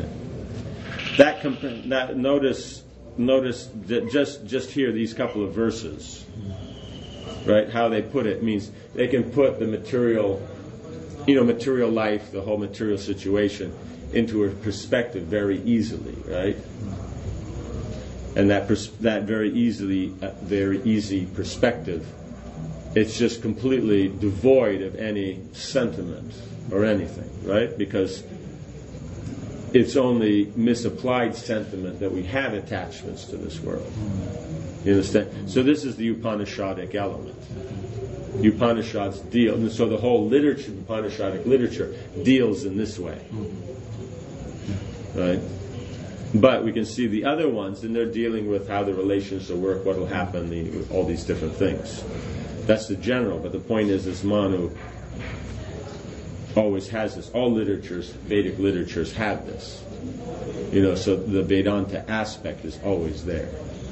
Yeah. Notice that just here these couple of verses, right? How they put it means they can put the material life, the whole material situation, into a perspective very easily, right? And that very easy perspective, it's just completely devoid of any sentiment or anything, right? Because it's only misapplied sentiment that we have attachments to this world. You understand? So this is the Upanishadic element. Upanishads deal, and so the whole literature, Upanishadic literature, deals in this way. Right? But we can see the other ones, and they're dealing with how the relations will work, what will happen, all these different things. That's the general, but the point is Manu always has this. All literatures, Vedic literatures, have this. So the Vedanta aspect is always there.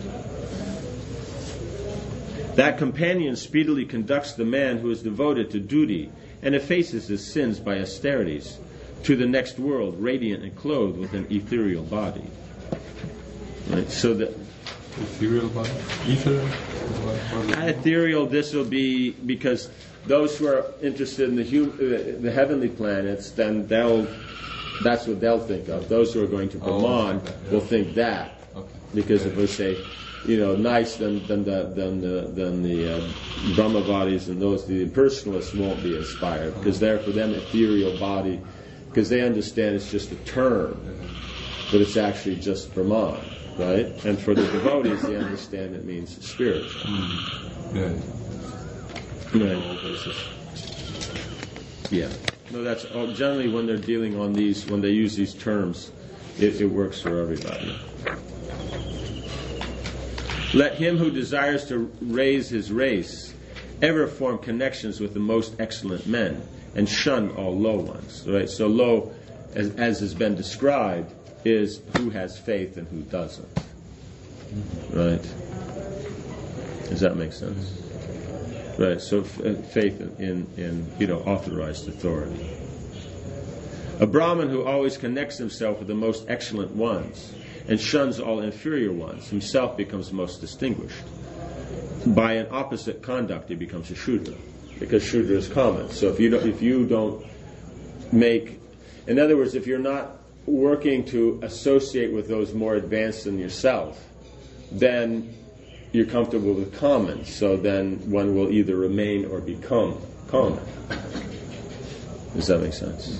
That companion speedily conducts the man who is devoted to duty and effaces his sins by austerities to the next world, radiant and clothed with an ethereal body. Right? So the ethereal body, ethereal. Ethereal. This will be because those who are interested in the heavenly planets, then that's what they'll think of. Those who are going to Brahman will think that, because if we say, nice, then the Brahma bodies and those, the impersonalists won't be inspired, because they're, for them, ethereal body, because they understand it's just a term, but it's actually just Brahman, right? And for the devotees, they understand it means spiritual. Yeah. Right. Yeah. No, that's generally when they're dealing on these, when they use these terms, it works for everybody. Let him who desires to raise his race ever form connections with the most excellent men and shun all low ones. Right? So low, as has been described, is who has faith and who doesn't. Right? Does that make sense? Right. So faith in authorized authority. A Brahmin who always connects himself with the most excellent ones and shuns all inferior ones, himself becomes most distinguished. By an opposite conduct, he becomes a Shudra, because Shudra is common. So if you don't make, in other words, if you're not working to associate with those more advanced than yourself, then you're comfortable with common. So then one will either remain or become common. Does that make sense?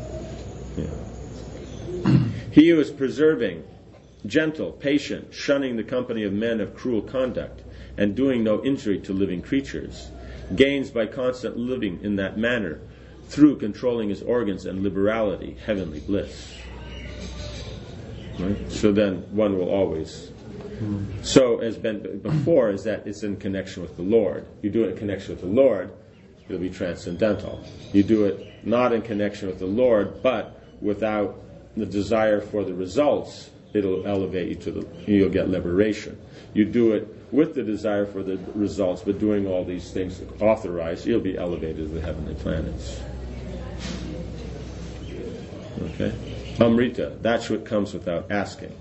Yeah. He who is preserving, gentle, patient, shunning the company of men of cruel conduct, and doing no injury to living creatures, gains by constant living in that manner, through controlling his organs and liberality, heavenly bliss. Right? So then one will always. So, as been before, is that it's in connection with the Lord. You do it in connection with the Lord, it'll be transcendental. You do it not in connection with the Lord, but without the desire for the results, it'll elevate you you'll get liberation. You do it with the desire for the results, but doing all these things authorized, you'll be elevated to the heavenly planets. Okay? Amrita, that's what comes without asking.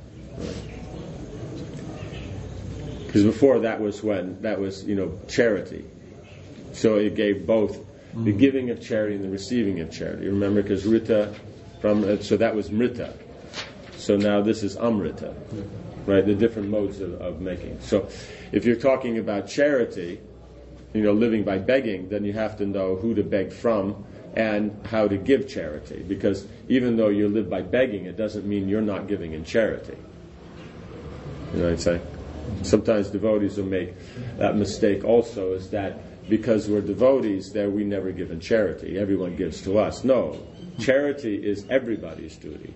Because before that was charity. So it gave both the giving of charity and the receiving of charity. Remember, because Rita, so that was Mrita. So now this is Amrita, right? The different modes of making. So if you're talking about charity, living by begging, then you have to know who to beg from and how to give charity. Because even though you live by begging, it doesn't mean you're not giving in charity. You know what I'm saying? Sometimes devotees will make that mistake also, is that because we're devotees, that we never give in charity. Everyone gives to us. No. Charity is everybody's duty.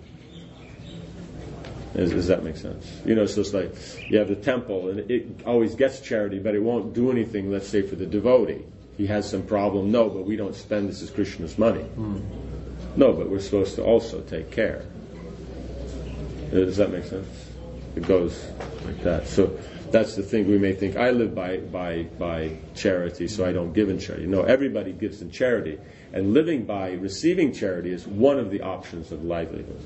Does that make sense? So it's like you have the temple, and it always gets charity, but it won't do anything, let's say, for the devotee. He has some problem. No, but we don't spend this as Krishna's money. No, but we're supposed to also take care. Does that make sense? It goes like that. So that's the thing. We may think, I live by charity, so I don't give in charity. No, everybody gives in charity. And living by receiving charity is one of the options of livelihood.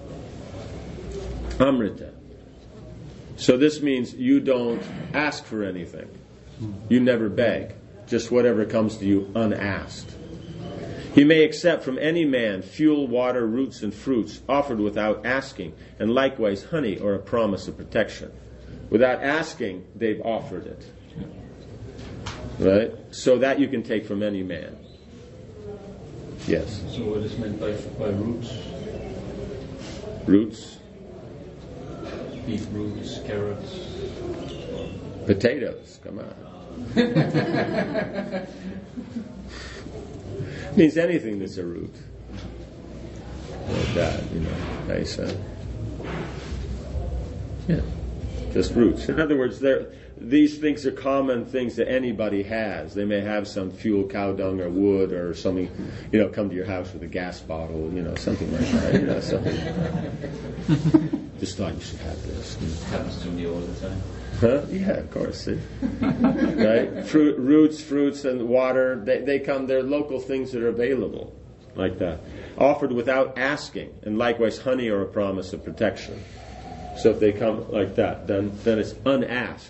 Amrita. So this means you don't ask for anything. You never beg. Just whatever comes to you unasked. He may accept from any man fuel, water, roots, and fruits offered without asking, and likewise honey or a promise of protection. Without asking, they've offered it. Right? So that you can take from any man. Yes? So what is meant by roots? Roots. Beetroots, carrots. Potatoes, come on. Means anything that's a root. Like that, nice. Yeah, just roots. In other words, these things are common things that anybody has. They may have some fuel, cow dung or wood or something, come to your house with a gas bottle, something like that. Something. Just thought you should have this. Happens to me all the time. Huh? Yeah, of course. See? Right? Roots, fruits, and water, they come, they're local things that are available, like that. Offered without asking, and likewise honey or a promise of protection. So if they come like that, then it's unasked.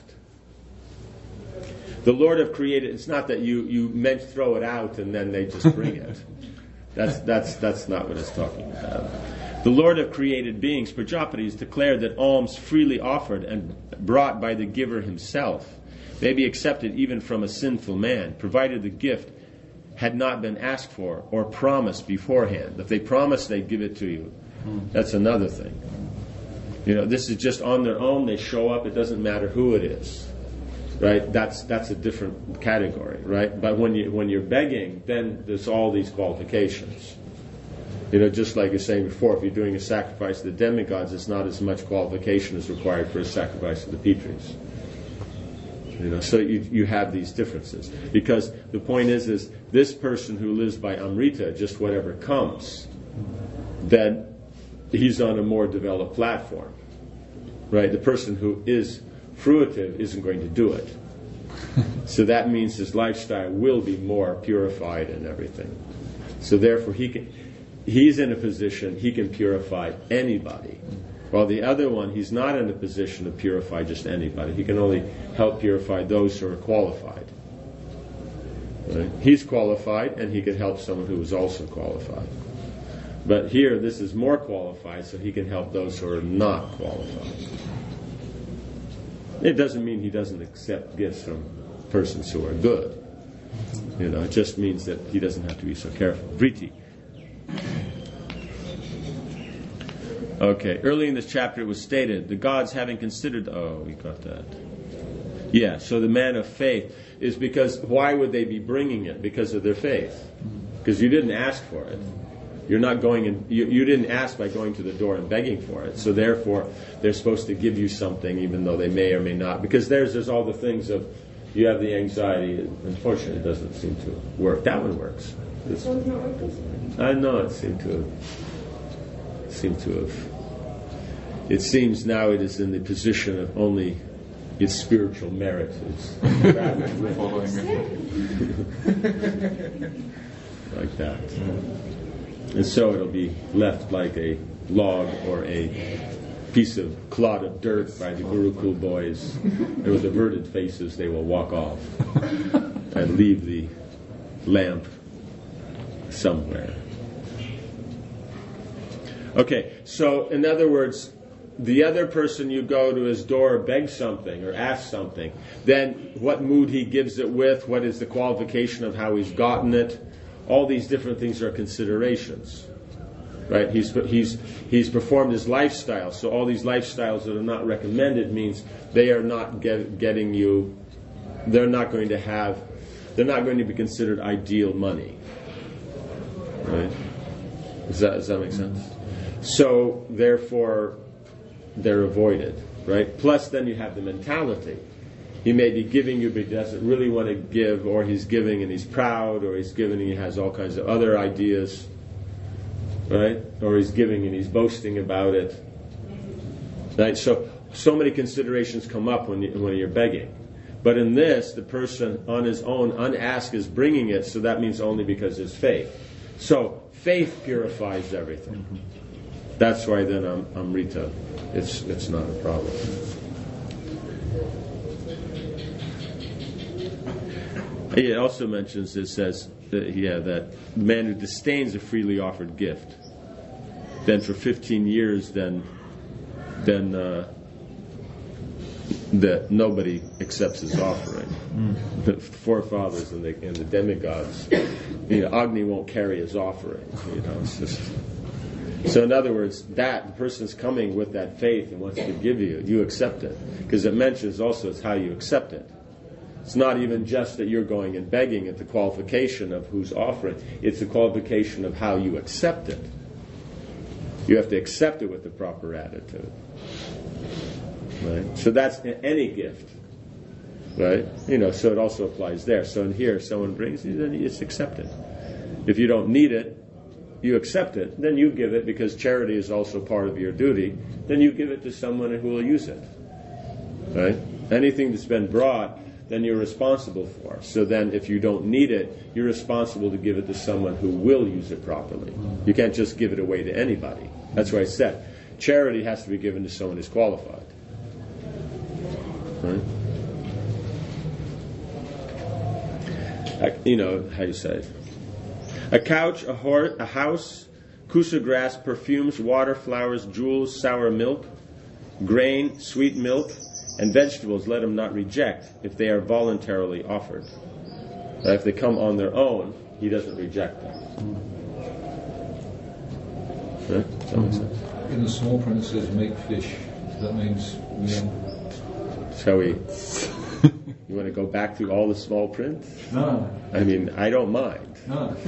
The Lord have created, it's not that you meant to throw it out and then they just bring it. That's not what it's talking about. The Lord of created beings, Prajapatis, declared that alms freely offered and brought by the giver himself may be accepted even from a sinful man, provided the gift had not been asked for or promised beforehand. If they promised they'd give it to you, that's another thing. This is just on their own, they show up, it doesn't matter who it is. Right? That's a different category, right? But when you're begging, then there's all these qualifications. Just like I was saying before, if you're doing a sacrifice to the demigods, it's not as much qualification as required for a sacrifice to the Pitris. So you have these differences. Because the point is this person who lives by Amrita, just whatever comes, then he's on a more developed platform. Right? The person who is fruitive isn't going to do it. So that means his lifestyle will be more purified and everything. So therefore he's in a position he can purify anybody. While the other one, he's not in a position to purify just anybody. He can only help purify those who are qualified. Right? He's qualified and he can help someone who is also qualified. But here, this is more qualified, so he can help those who are not qualified. It doesn't mean he doesn't accept gifts from persons who are good. It just means that he doesn't have to be so careful. Vritti. Okay, early in this chapter it was stated, the gods having considered... Oh, we got that. Yeah, so the man of faith is because... Why would they be bringing it? Because of their faith. Because you didn't ask for it. You're not going and you didn't ask by going to the door and begging for it. So therefore, they're supposed to give you something, even though they may or may not. Because there's all the things of you have the anxiety. Unfortunately, it doesn't seem to work. That one works. This one's not working. I know it seemed to have. It seems now it is in the position of only its spiritual merit is like that. And so it'll be left like a log or a piece of clod of dirt by the Gurukul boys, and with averted faces they will walk off and leave the lamp somewhere. Okay, so in other words, the other person you go to his door, beg something or ask something, then what mood he gives it with, what is the qualification of how he's gotten it, all these different things are considerations, right? He's performed his lifestyle, so all these lifestyles that are not recommended means they are not getting you. They're not going to be considered ideal money, right? Does that make sense? So therefore, they're avoided, right? Plus, then you have the mentality. He may be giving you, but he doesn't really want to give, or he's giving and he's proud, or he's giving and he has all kinds of other ideas, right? Or he's giving and he's boasting about it, right? So many considerations come up when you're begging. But in this, the person on his own, unasked, is bringing it, so that means only because there's faith. So faith purifies everything. That's why then Amrita, it's not a problem. It also mentions, it says, that the man who disdains a freely offered gift, then for 15 years, then that nobody accepts his offering. The forefathers and the demigods, Agni won't carry his offering. It's just So in other words, that the person's coming with that faith and wants to give you accept it. Because it mentions also it's how you accept it. It's not even just that you're going and begging at the qualification of who's offering. It's the qualification of how you accept it. You have to accept it with the proper attitude. Right? So that's any gift. Right? So it also applies there. So in here, if someone brings it, then it's accepted. If you don't need it, you accept it, then you give it, because charity is also part of your duty, then you give it to someone who will use it. Right? Anything that's been brought, then you're responsible for. So then if you don't need it, you're responsible to give it to someone who will use it properly. You can't just give it away to anybody. That's why I said charity has to be given to someone who's qualified. Right? How you say it? A couch, a house, kusa grass, perfumes, water, flowers, jewels, sour milk, grain, sweet milk, and vegetables let him not reject if they are voluntarily offered. If they come on their own, he doesn't reject them. Right? Does that make sense? In the small print it says make fish. That means Shall we? You want to go back through all the small print? No. I mean, I don't mind. No.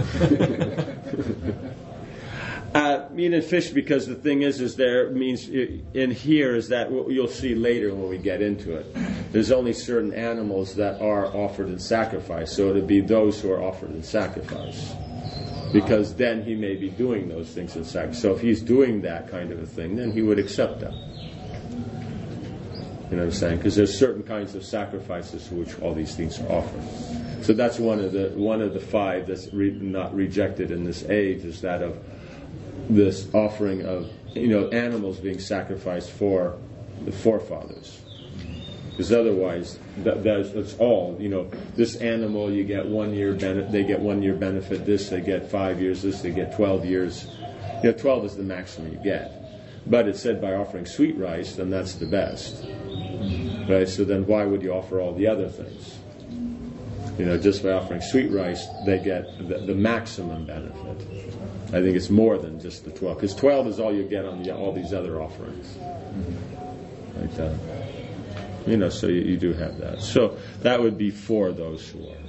Meat and fish, because the thing is there means in here is that what you'll see later when we get into it. There's only certain animals that are offered in sacrifice, so it'd be those who are offered in sacrifice, because then he may be doing those things in sacrifice. So if he's doing that kind of a thing, then he would accept them. You know what I'm saying? Because there's certain kinds of sacrifices for which all these things are offered. So that's one of the five that's not rejected in this age, is that of this offering of animals being sacrificed for the forefathers. Because otherwise, that's all. This animal you get 1 year benefit. They get 1 year benefit. This they get 5 years. This they get 12 years. 12 is the maximum you get. But it said by offering sweet rice, then that's the best. Right? So then why would you offer all the other things? Just by offering sweet rice, they get the maximum benefit. I think it's more than just the 12. Because 12 is all you get on all these other offerings. Like that. So you do have that. So that would be for those who are.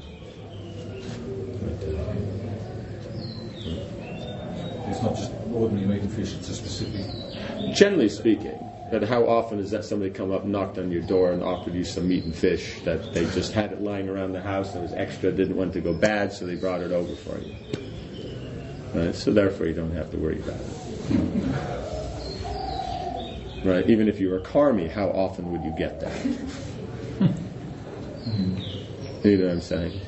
It's not just ordinary meat and fish, it's a specific... Generally speaking. But how often is that somebody come up, knocked on your door, and offered you some meat and fish that they just had it lying around the house and it was extra, didn't want to go bad, so they brought it over for you. Right? So therefore you don't have to worry about it. Right? Even if you were karmi, how often would you get that? You know what I'm saying?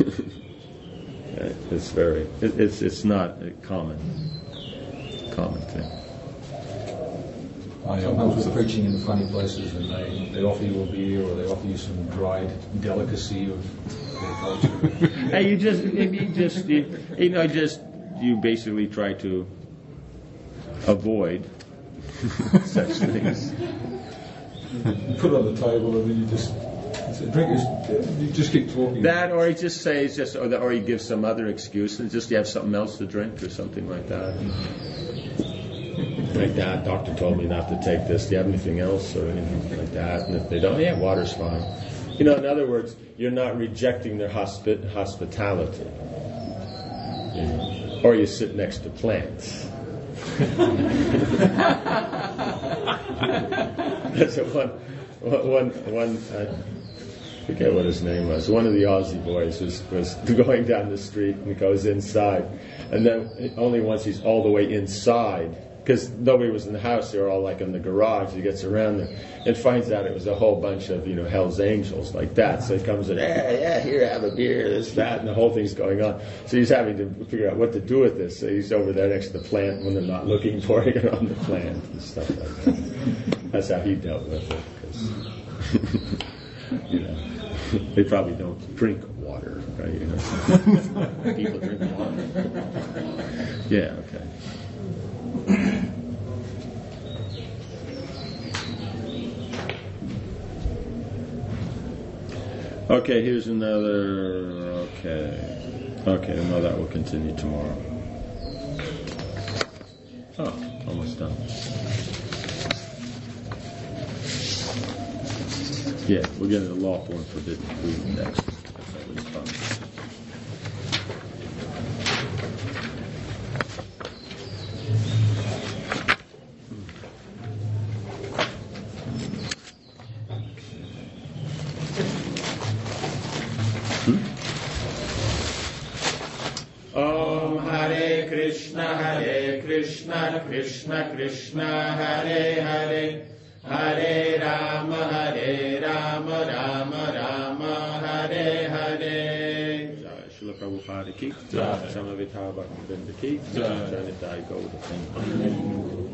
It's not a common thing. Sometimes we're preaching in funny places and they offer you a beer or they offer you some dried delicacy of their culture. Hey, you basically try to avoid such things. You put it on the table and then you just keep talking. That, or he just says, or he gives some other excuse and just you have something else to drink or something like that. Like that, doctor told me not to take this. Do you have anything else or anything like that? And if they don't, water's fine. In other words, you're not rejecting their hospitality. Or you sit next to plants. That's one. I forget what his name was. One of the Aussie boys was going down the street and goes inside, and then only once he's all the way inside. Because nobody was in the house, they were all like in the garage. He gets around there and finds out it was a whole bunch of, Hell's Angels like that. So he comes in, here, have a beer, this, that, and the whole thing's going on. So he's having to figure out what to do with this. So he's over there next to the plant when they're not looking for it on the plant and stuff like that. That's how he dealt with it. Because, they probably don't drink water, right? People drink water. Yeah, okay. Okay, here's another. Okay, no, that will continue tomorrow. Oh, almost done. Yeah, we're getting a law form forbidden food next. That's always fun. Om Hare Krishna, Krishna Krishna, Hare Hare, Hare Rama, Rama Rama, Hare Hare. Srila Prabhupada ki, Samavita Bhaktivinoda ki, Janita Gaura Singh.